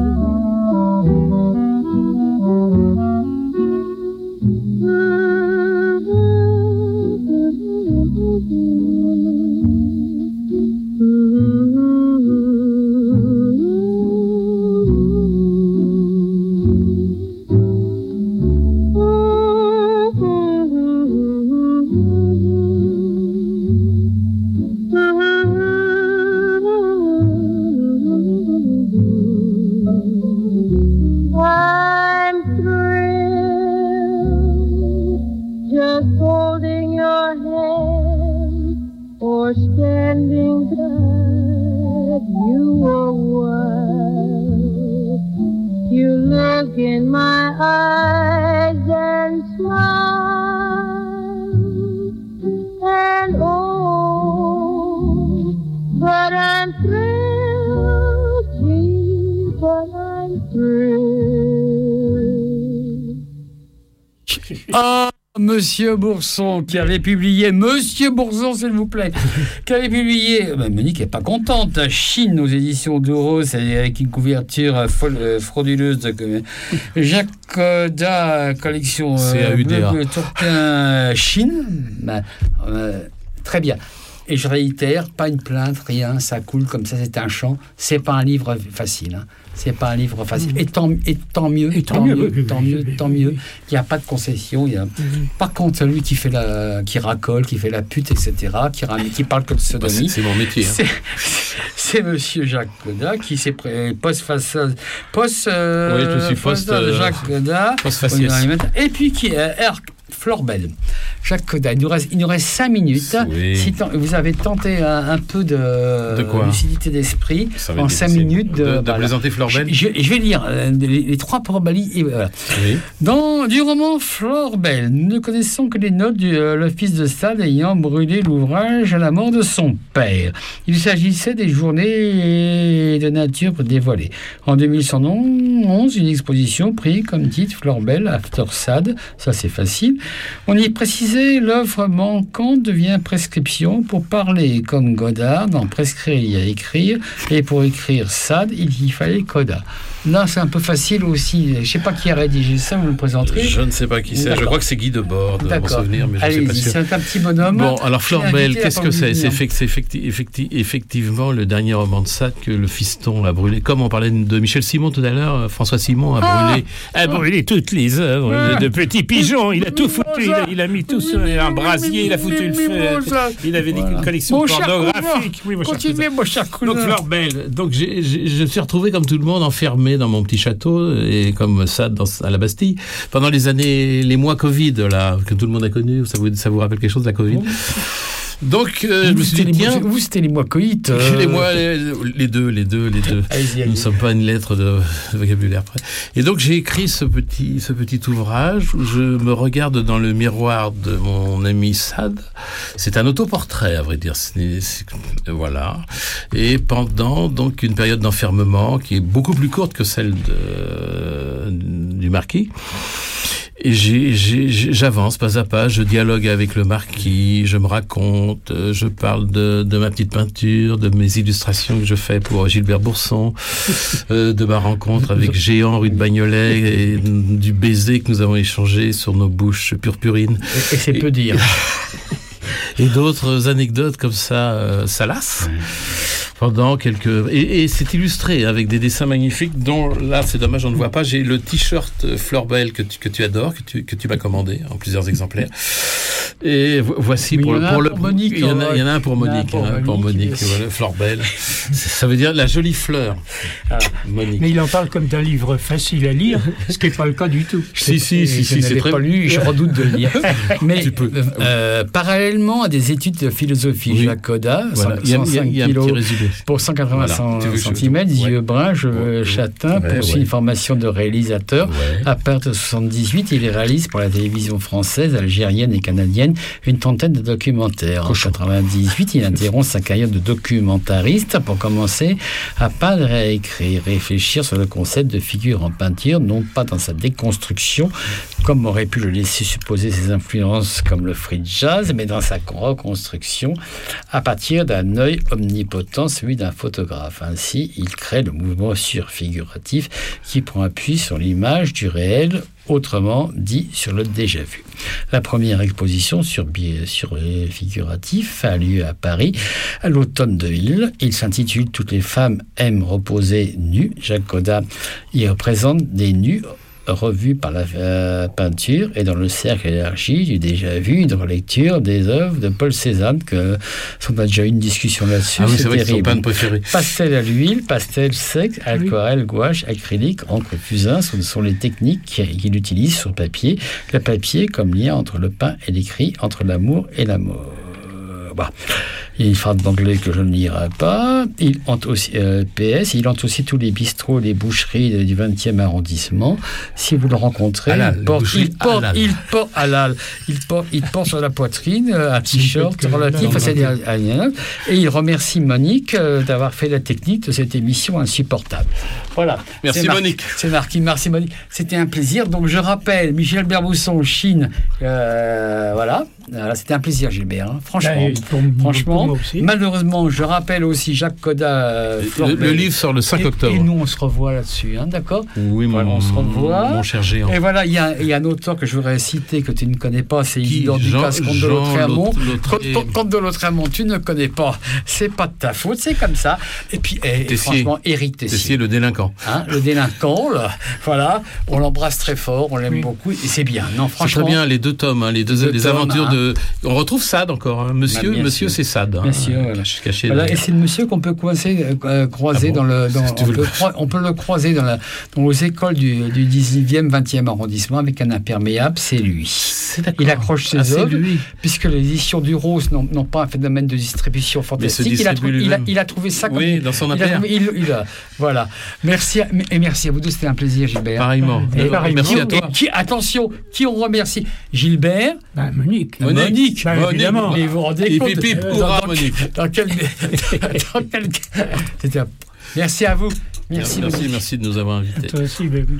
E: Standing beside you a while, you look in my eyes and smile, and oh, but I'm thrilled, gee, but I'm thrilled.
B: Monsieur Bourson, qui avait publié, Monsieur Bourson, s'il vous plaît, qui avait publié, Monique n'est pas contente, Chine aux éditions d'Euro, c'est avec une couverture frauduleuse de Jacques Coda, collection Chine. Très bien. Et je réitère, pas une plainte, rien, ça coule comme ça, c'est un chant, c'est pas un livre facile. Hein. C'est pas un livre facile. Et tant mieux. Il n'y a pas de concession. Par contre, celui qui fait qui racole, qui fait la pute, etc., qui parle que de sodomie.
C: C'est mon métier.
B: C'est Monsieur Jacques Coda qui s'est post-faciès. Jacques Coda. Et puis qui est Flore Belle. Jacques Coda, il nous reste 5 minutes. Oui. Si vous avez tenté un peu de lucidité d'esprit en 5 minutes
C: de présenter Flore Belle.
B: Je vais lire les 3 probabilités. Oui. Du roman Flore Belle, nous ne connaissons que les notes de l'office de Sade ayant brûlé l'ouvrage à la mort de son père. Il s'agissait des journées de nature dévoilées. En 2111, une exposition prit comme titre Flore Belle After Sade. Ça, c'est facile. On y précisait l'œuvre manquante devient prescription. Pour parler comme Godard, dans prescrire il y a écrire, et pour écrire Sade, il y fallait Coda. Là, c'est un peu facile aussi. Je ne sais pas qui a rédigé ça, vous le présenterez.
C: Je ne sais pas qui c'est. D'accord. Je crois que c'est Guy Debord, de mon souvenir, mais je ne sais pas sûr.
B: C'est un petit bonhomme.
C: Bon, alors Flore Belle, qu'est-ce que c'est ? C'est effectivement le dernier roman de Sade que le fiston a brûlé. Comme on parlait de Michel Simon tout à l'heure, François Simon a brûlé toutes les œuvres de Petit Pigeon. Il a tout foutu. Il a mis tout sur un brasier. Il a foutu le feu. Il avait une collection pornographique.
B: Continuez, mon cher Couleur.
C: Donc Flore Belle. Donc je me suis retrouvé comme tout le monde enfermé dans mon petit château et comme Sade à la Bastille pendant les mois Covid là que tout le monde a connu. Ça vous rappelle quelque chose de la Covid? Donc, je me suis dit, tiens...
B: Vous, c'était les mois coït.
C: Les deux. Nous ne sommes pas une lettre de vocabulaire près. Et donc, j'ai écrit ce petit ouvrage où je me regarde dans le miroir de mon ami Sade. C'est un autoportrait, à vrai dire. Voilà. Et pendant, donc, une période d'enfermement qui est beaucoup plus courte que celle du marquis. Et j'avance pas à pas, je dialogue avec le marquis, je me raconte, je parle de ma petite peinture, de mes illustrations que je fais pour Gilbert Bourson, de ma rencontre avec Géant rue de Bagnolet et du baiser que nous avons échangé sur nos bouches purpurines.
B: Et c'est peu dire.
C: Et d'autres anecdotes comme ça, salaces. Pendant et c'est illustré avec des dessins magnifiques dont là c'est dommage on ne voit pas. J'ai le t-shirt Florbel que tu adores, que tu m'as commandé en plusieurs exemplaires. Et voici pour
B: Monique.
C: Il y en a un pour Monique, voilà, Florbel. Ça veut dire la jolie fleur. Monique.
D: Mais il en parle comme d'un livre facile à lire, ce qui n'est pas le cas du tout.
B: Si, c'est très pas lu, je redoute de le lire. Mais tu peux. Parallèlement à des études de philosophie, Jacques Coda,
C: voilà. 105 kilos
B: pour 180 cm, yeux bruns, cheveux châtains, poursuit une formation de réalisateur. À partir de 78, il réalise pour la télévision française, algérienne et canadienne une trentaine de documentaires. En 98, il interrompt sa carrière de documentariste pour commencer à peindre et à écrire, réfléchir sur le concept de figure en peinture, non pas dans sa déconstruction, comme aurait pu le laisser supposer ses influences comme le free jazz, mais dans sa reconstruction à partir d'un œil omnipotent, celui d'un photographe. Ainsi, il crée le mouvement surfiguratif qui prend appui sur l'image du réel, autrement dit sur le déjà-vu. La première exposition sur figuratif a lieu à Paris à l'automne 2000. Il s'intitule « Toutes les femmes aiment reposer nues ». Jacques Coda y représente des nus revus par la peinture et dans le cercle élargi du déjà vu, une relecture des œuvres de Paul Cézanne, on a déjà eu une discussion là-dessus.
C: Ah oui, c'est vrai que c'est son peintre préféré.
B: Pastel à l'huile, pastel sec, aquarelle, gouache, acrylique, encre fusain, ce sont les techniques qu'il utilise sur papier. Le papier comme lien entre le pain et l'écrit, entre l'amour et la mort. Il y a une phrase d'anglais que je ne lirai pas. Il hante aussi PS. Il hante aussi tous les bistrots, les boucheries du 20e arrondissement. Si vous le rencontrez, il porte sur la poitrine un t-shirt relatif à cette et il remercie Monique d'avoir fait la technique de cette émission insupportable. Voilà.
C: Merci Monique.
B: C'est marqué. Merci Monique. C'était un plaisir. Donc je rappelle, Michel Berbousson, Chine. Voilà, c'était un plaisir, Gilbert. Hein. Franchement. Malheureusement, je rappelle aussi Jacques Coda.
C: Le livre sort le 5 octobre.
B: Et nous, on se revoit là-dessus, hein, d'accord ?
C: Oui, on se revoit. Mon cher Géant.
B: Et voilà, il y a un auteur que je voudrais citer que tu ne connais pas, c'est Isidore Ducasse, Comte de Lautréamont. Comte de Lautréamont, tu ne connais pas, c'est pas de ta faute, c'est comme ça. Et puis, franchement, Éric Tessier,
C: le délinquant.
B: Hein, le délinquant, là, voilà, on l'embrasse très fort, on l'aime beaucoup, et c'est bien. Non, franchement.
C: C'est très bien, les deux tomes, hein, les aventures de. On retrouve Sade encore, hein. Monsieur, c'est Sade.
B: Monsieur, voilà. Et c'est le monsieur qu'on peut croiser dans le. On peut le croiser dans aux écoles du 19e, 20e arrondissement avec un imperméable, c'est lui. Il accroche ses œuvres, puisque les éditions du Rose n'ont pas un phénomène de distribution fantastique. Il a trouvé ça comme.
C: Dans son affaire.
B: Voilà. Merci à vous deux, c'était un plaisir, Gilbert.
C: Pareillement. Merci à toi.
B: Attention, qui on remercie ? Gilbert.
D: Monique.
B: Évidemment. Mais vous vous rendez compte.
C: Monique.
B: Merci à vous.
C: Merci de nous avoir invités.
D: Toi aussi, baby.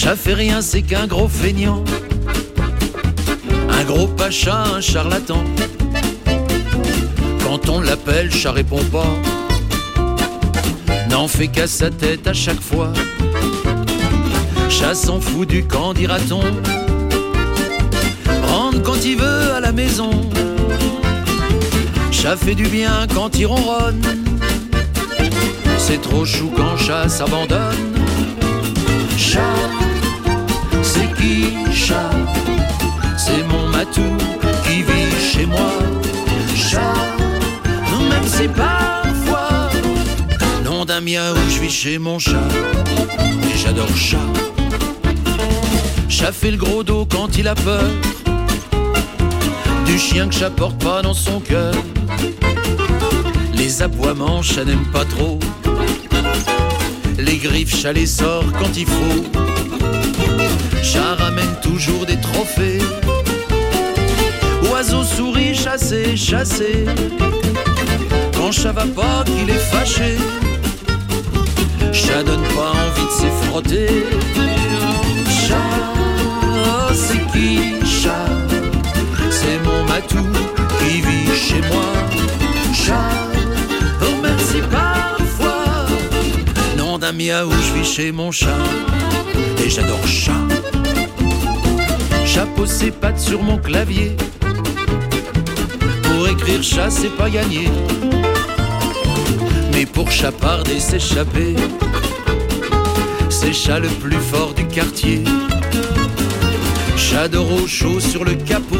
F: Chat fait rien, c'est qu'un gros feignant, un gros pacha, un charlatan. Quand on l'appelle, Chat répond pas, n'en fait qu'à sa tête à chaque fois. Chat s'en fout du camp, dira-t-on, rentre quand il veut à la maison. Chat fait du bien quand il ronronne, c'est trop chou quand Chat s'abandonne. Chat, c'est qui Chat? C'est mon matou qui vit chez moi. Chat, même si parfois, nom d'un miaou, je vis chez mon chat. Et j'adore Chat. Chat fait le gros dos quand il a peur du chien que Chat porte pas dans son cœur. Les aboiements, Chat n'aime pas trop. Les griffes, Chat les sort quand il faut. Chat ramène toujours des trophées. Oiseau, souris, chassé, chassé. Quand Chat va pas, qu'il est fâché. Chat donne pas envie de s'effrotter. Chat, oh, c'est qui Chat? C'est mon matou qui vit chez moi. Chat, oh, même si parfois, nom d'un miaou, je vis chez mon chat. Et j'adore Chat. Chat pose ses pattes sur mon clavier. Pour écrire Chat, c'est pas gagné. Mais pour chaparder, s'échapper, c'est Chat le plus fort du quartier. Chat d'oro chaud sur le capot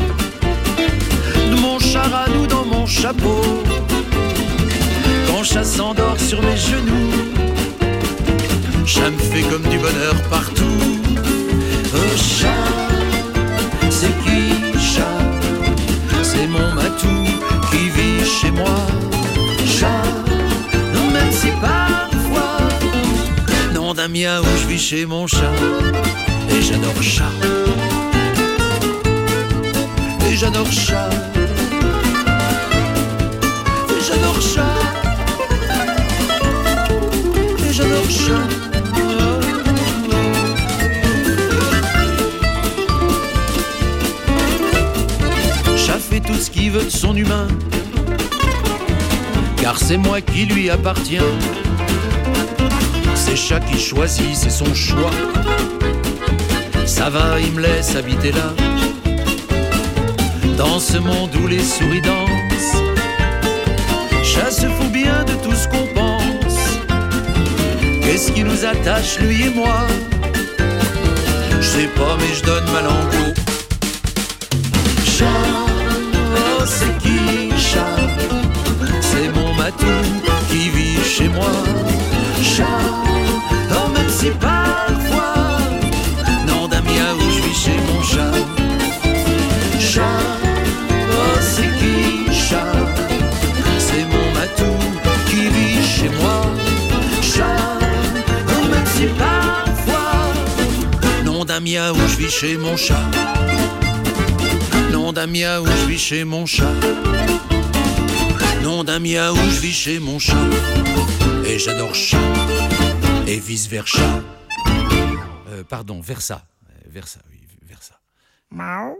F: de mon charanou dans mon chapeau. Quand Chat s'endort sur mes genoux, Chat me fait comme du bonheur partout. Oh Chat, c'est qui Chat? C'est mon matou qui vit chez moi. Chat, même si parfois, nom d'un miaou, je vis chez mon chat. Et j'adore Chat. Et j'adore Chat. Et j'adore Chat. Et j'adore Chat. Chat fait tout ce qu'il veut de son humain, car c'est moi qui lui appartiens. C'est Chat qui choisit, c'est son choix. Ça va, il me laisse habiter là, dans ce monde où les souris dansent. Chat se fout bien de tout ce qu'on pense. Qu'est-ce qui nous attache, lui et moi? Je sais pas, mais je donne ma langue au Chat. Oh, c'est qui Chat? C'est mon matou qui vit chez moi. Chat, oh, même si parfois, nom d'un miaou, je vis chez mon chat. Chat, oh, c'est qui Chat? C'est mon matou qui vit chez moi. Chat, oh, même si parfois, nom d'un miaou, je vis chez mon chat. Nom d'un miaou, je vis chez mon chat. Nom d'un miaou, je vis chez mon chat. Et j'adore Chat. Et vice versa. Pardon, versa. Versa, oui, versa. Miaou.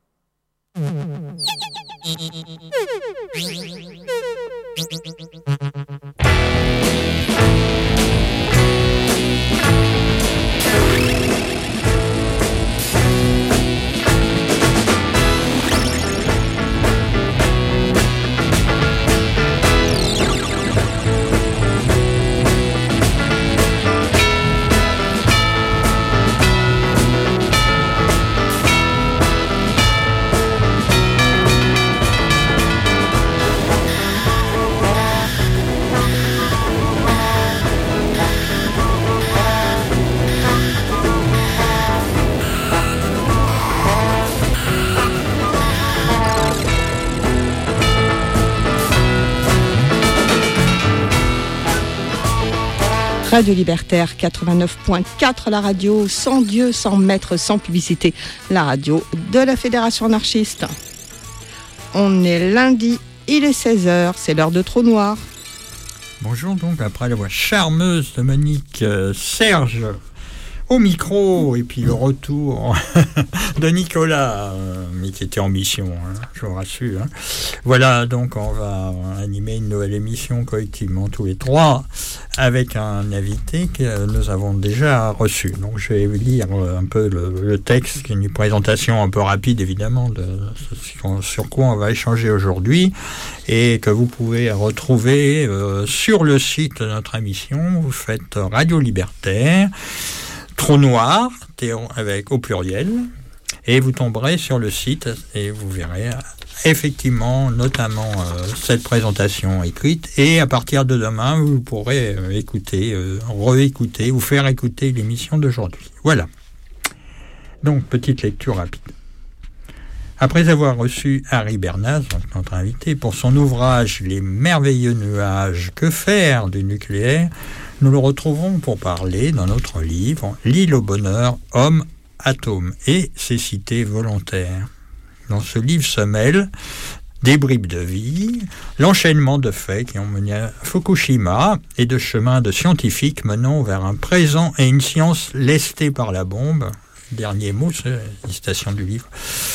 G: Radio Libertaire 89.4, la radio sans Dieu, sans maître, sans publicité, la radio de la Fédération anarchiste. On est lundi, il est 16h, c'est l'heure de Trou Noir.
H: Bonjour, donc après la voix charmeuse de Monique, Serge, au micro, et puis le retour de Nicolas, mais qui était en mission, je vous rassure. Voilà, donc on va animer une nouvelle émission collectivement tous les trois, avec un invité que nous avons déjà reçu. Donc je vais lire un peu le texte, qui est une présentation un peu rapide évidemment de sur quoi on va échanger aujourd'hui, et que vous pouvez retrouver sur le site de notre émission. Vous faites Radio Libertaire, Trou Noir, avec au pluriel, et vous tomberez sur le site et vous verrez effectivement notamment cette présentation écrite, et à partir de demain vous pourrez écouter, réécouter, vous faire écouter l'émission d'aujourd'hui. Voilà. Donc petite lecture rapide. Après avoir reçu Harry Bernas, notre invité, pour son ouvrage « Les merveilleux nuages, que faire du nucléaire ?», nous le retrouvons pour parler dans notre livre « L'île au bonheur, homme, atome et ses cités volontaires ». Dans ce livre se mêlent des bribes de vie, l'enchaînement de faits qui ont mené à Fukushima et de chemins de scientifiques menant vers un présent et une science lestée par la bombe. Dernier mot, c'est la citation du livre.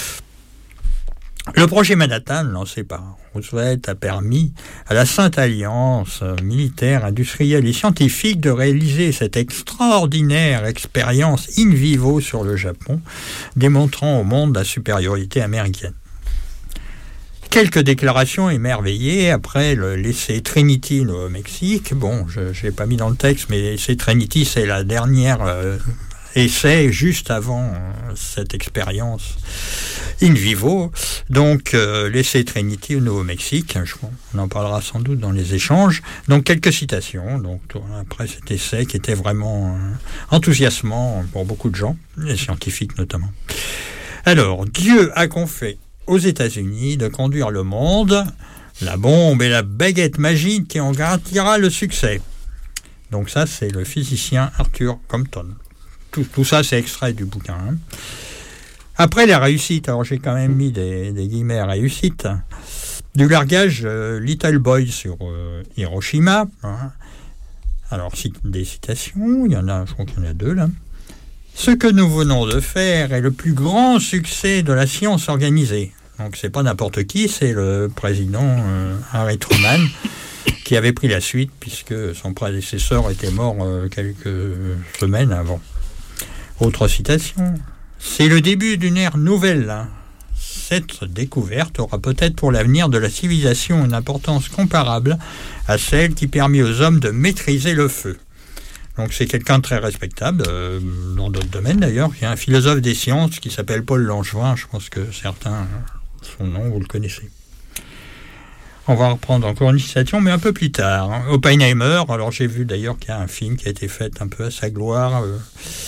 H: Le projet Manhattan, lancé par Roosevelt, a permis à la Sainte Alliance militaire, industrielle et scientifique de réaliser cette extraordinaire expérience in vivo sur le Japon, démontrant au monde la supériorité américaine. Quelques déclarations émerveillées après l'essai Trinity au Mexique. Bon, je n'ai pas mis dans le texte, mais l'essai Trinity, c'est la dernière essai juste avant cette expérience in vivo. Donc l'essai Trinity au Nouveau-Mexique, on en parlera sans doute dans les échanges. Donc quelques citations donc après cet essai qui était vraiment enthousiasmant pour beaucoup de gens, les scientifiques notamment. Alors, Dieu a confié aux États-Unis de conduire le monde, la bombe et la baguette magique qui en garantira le succès. Donc ça, c'est le physicien Arthur Compton. Tout ça, c'est extrait du bouquin. Après la réussite, alors j'ai quand même mis des guillemets réussite, du largage Little Boy sur Hiroshima. Alors, des citations, il y en a, je crois qu'il y en a deux là. Ce que nous venons de faire est le plus grand succès de la science organisée. Donc, c'est pas n'importe qui, c'est le président Harry Truman qui avait pris la suite puisque son prédécesseur était mort quelques semaines avant. Autre citation. C'est le début d'une ère nouvelle. Cette découverte aura peut-être pour l'avenir de la civilisation une importance comparable à celle qui permit aux hommes de maîtriser le feu. Donc c'est quelqu'un de très respectable, dans d'autres domaines d'ailleurs. Il y a un philosophe des sciences qui s'appelle Paul Langevin, je pense que certains, son nom, vous le connaissez. On va reprendre encore une citation, mais un peu plus tard. Oppenheimer, alors j'ai vu d'ailleurs qu'il y a un film qui a été fait un peu à sa gloire,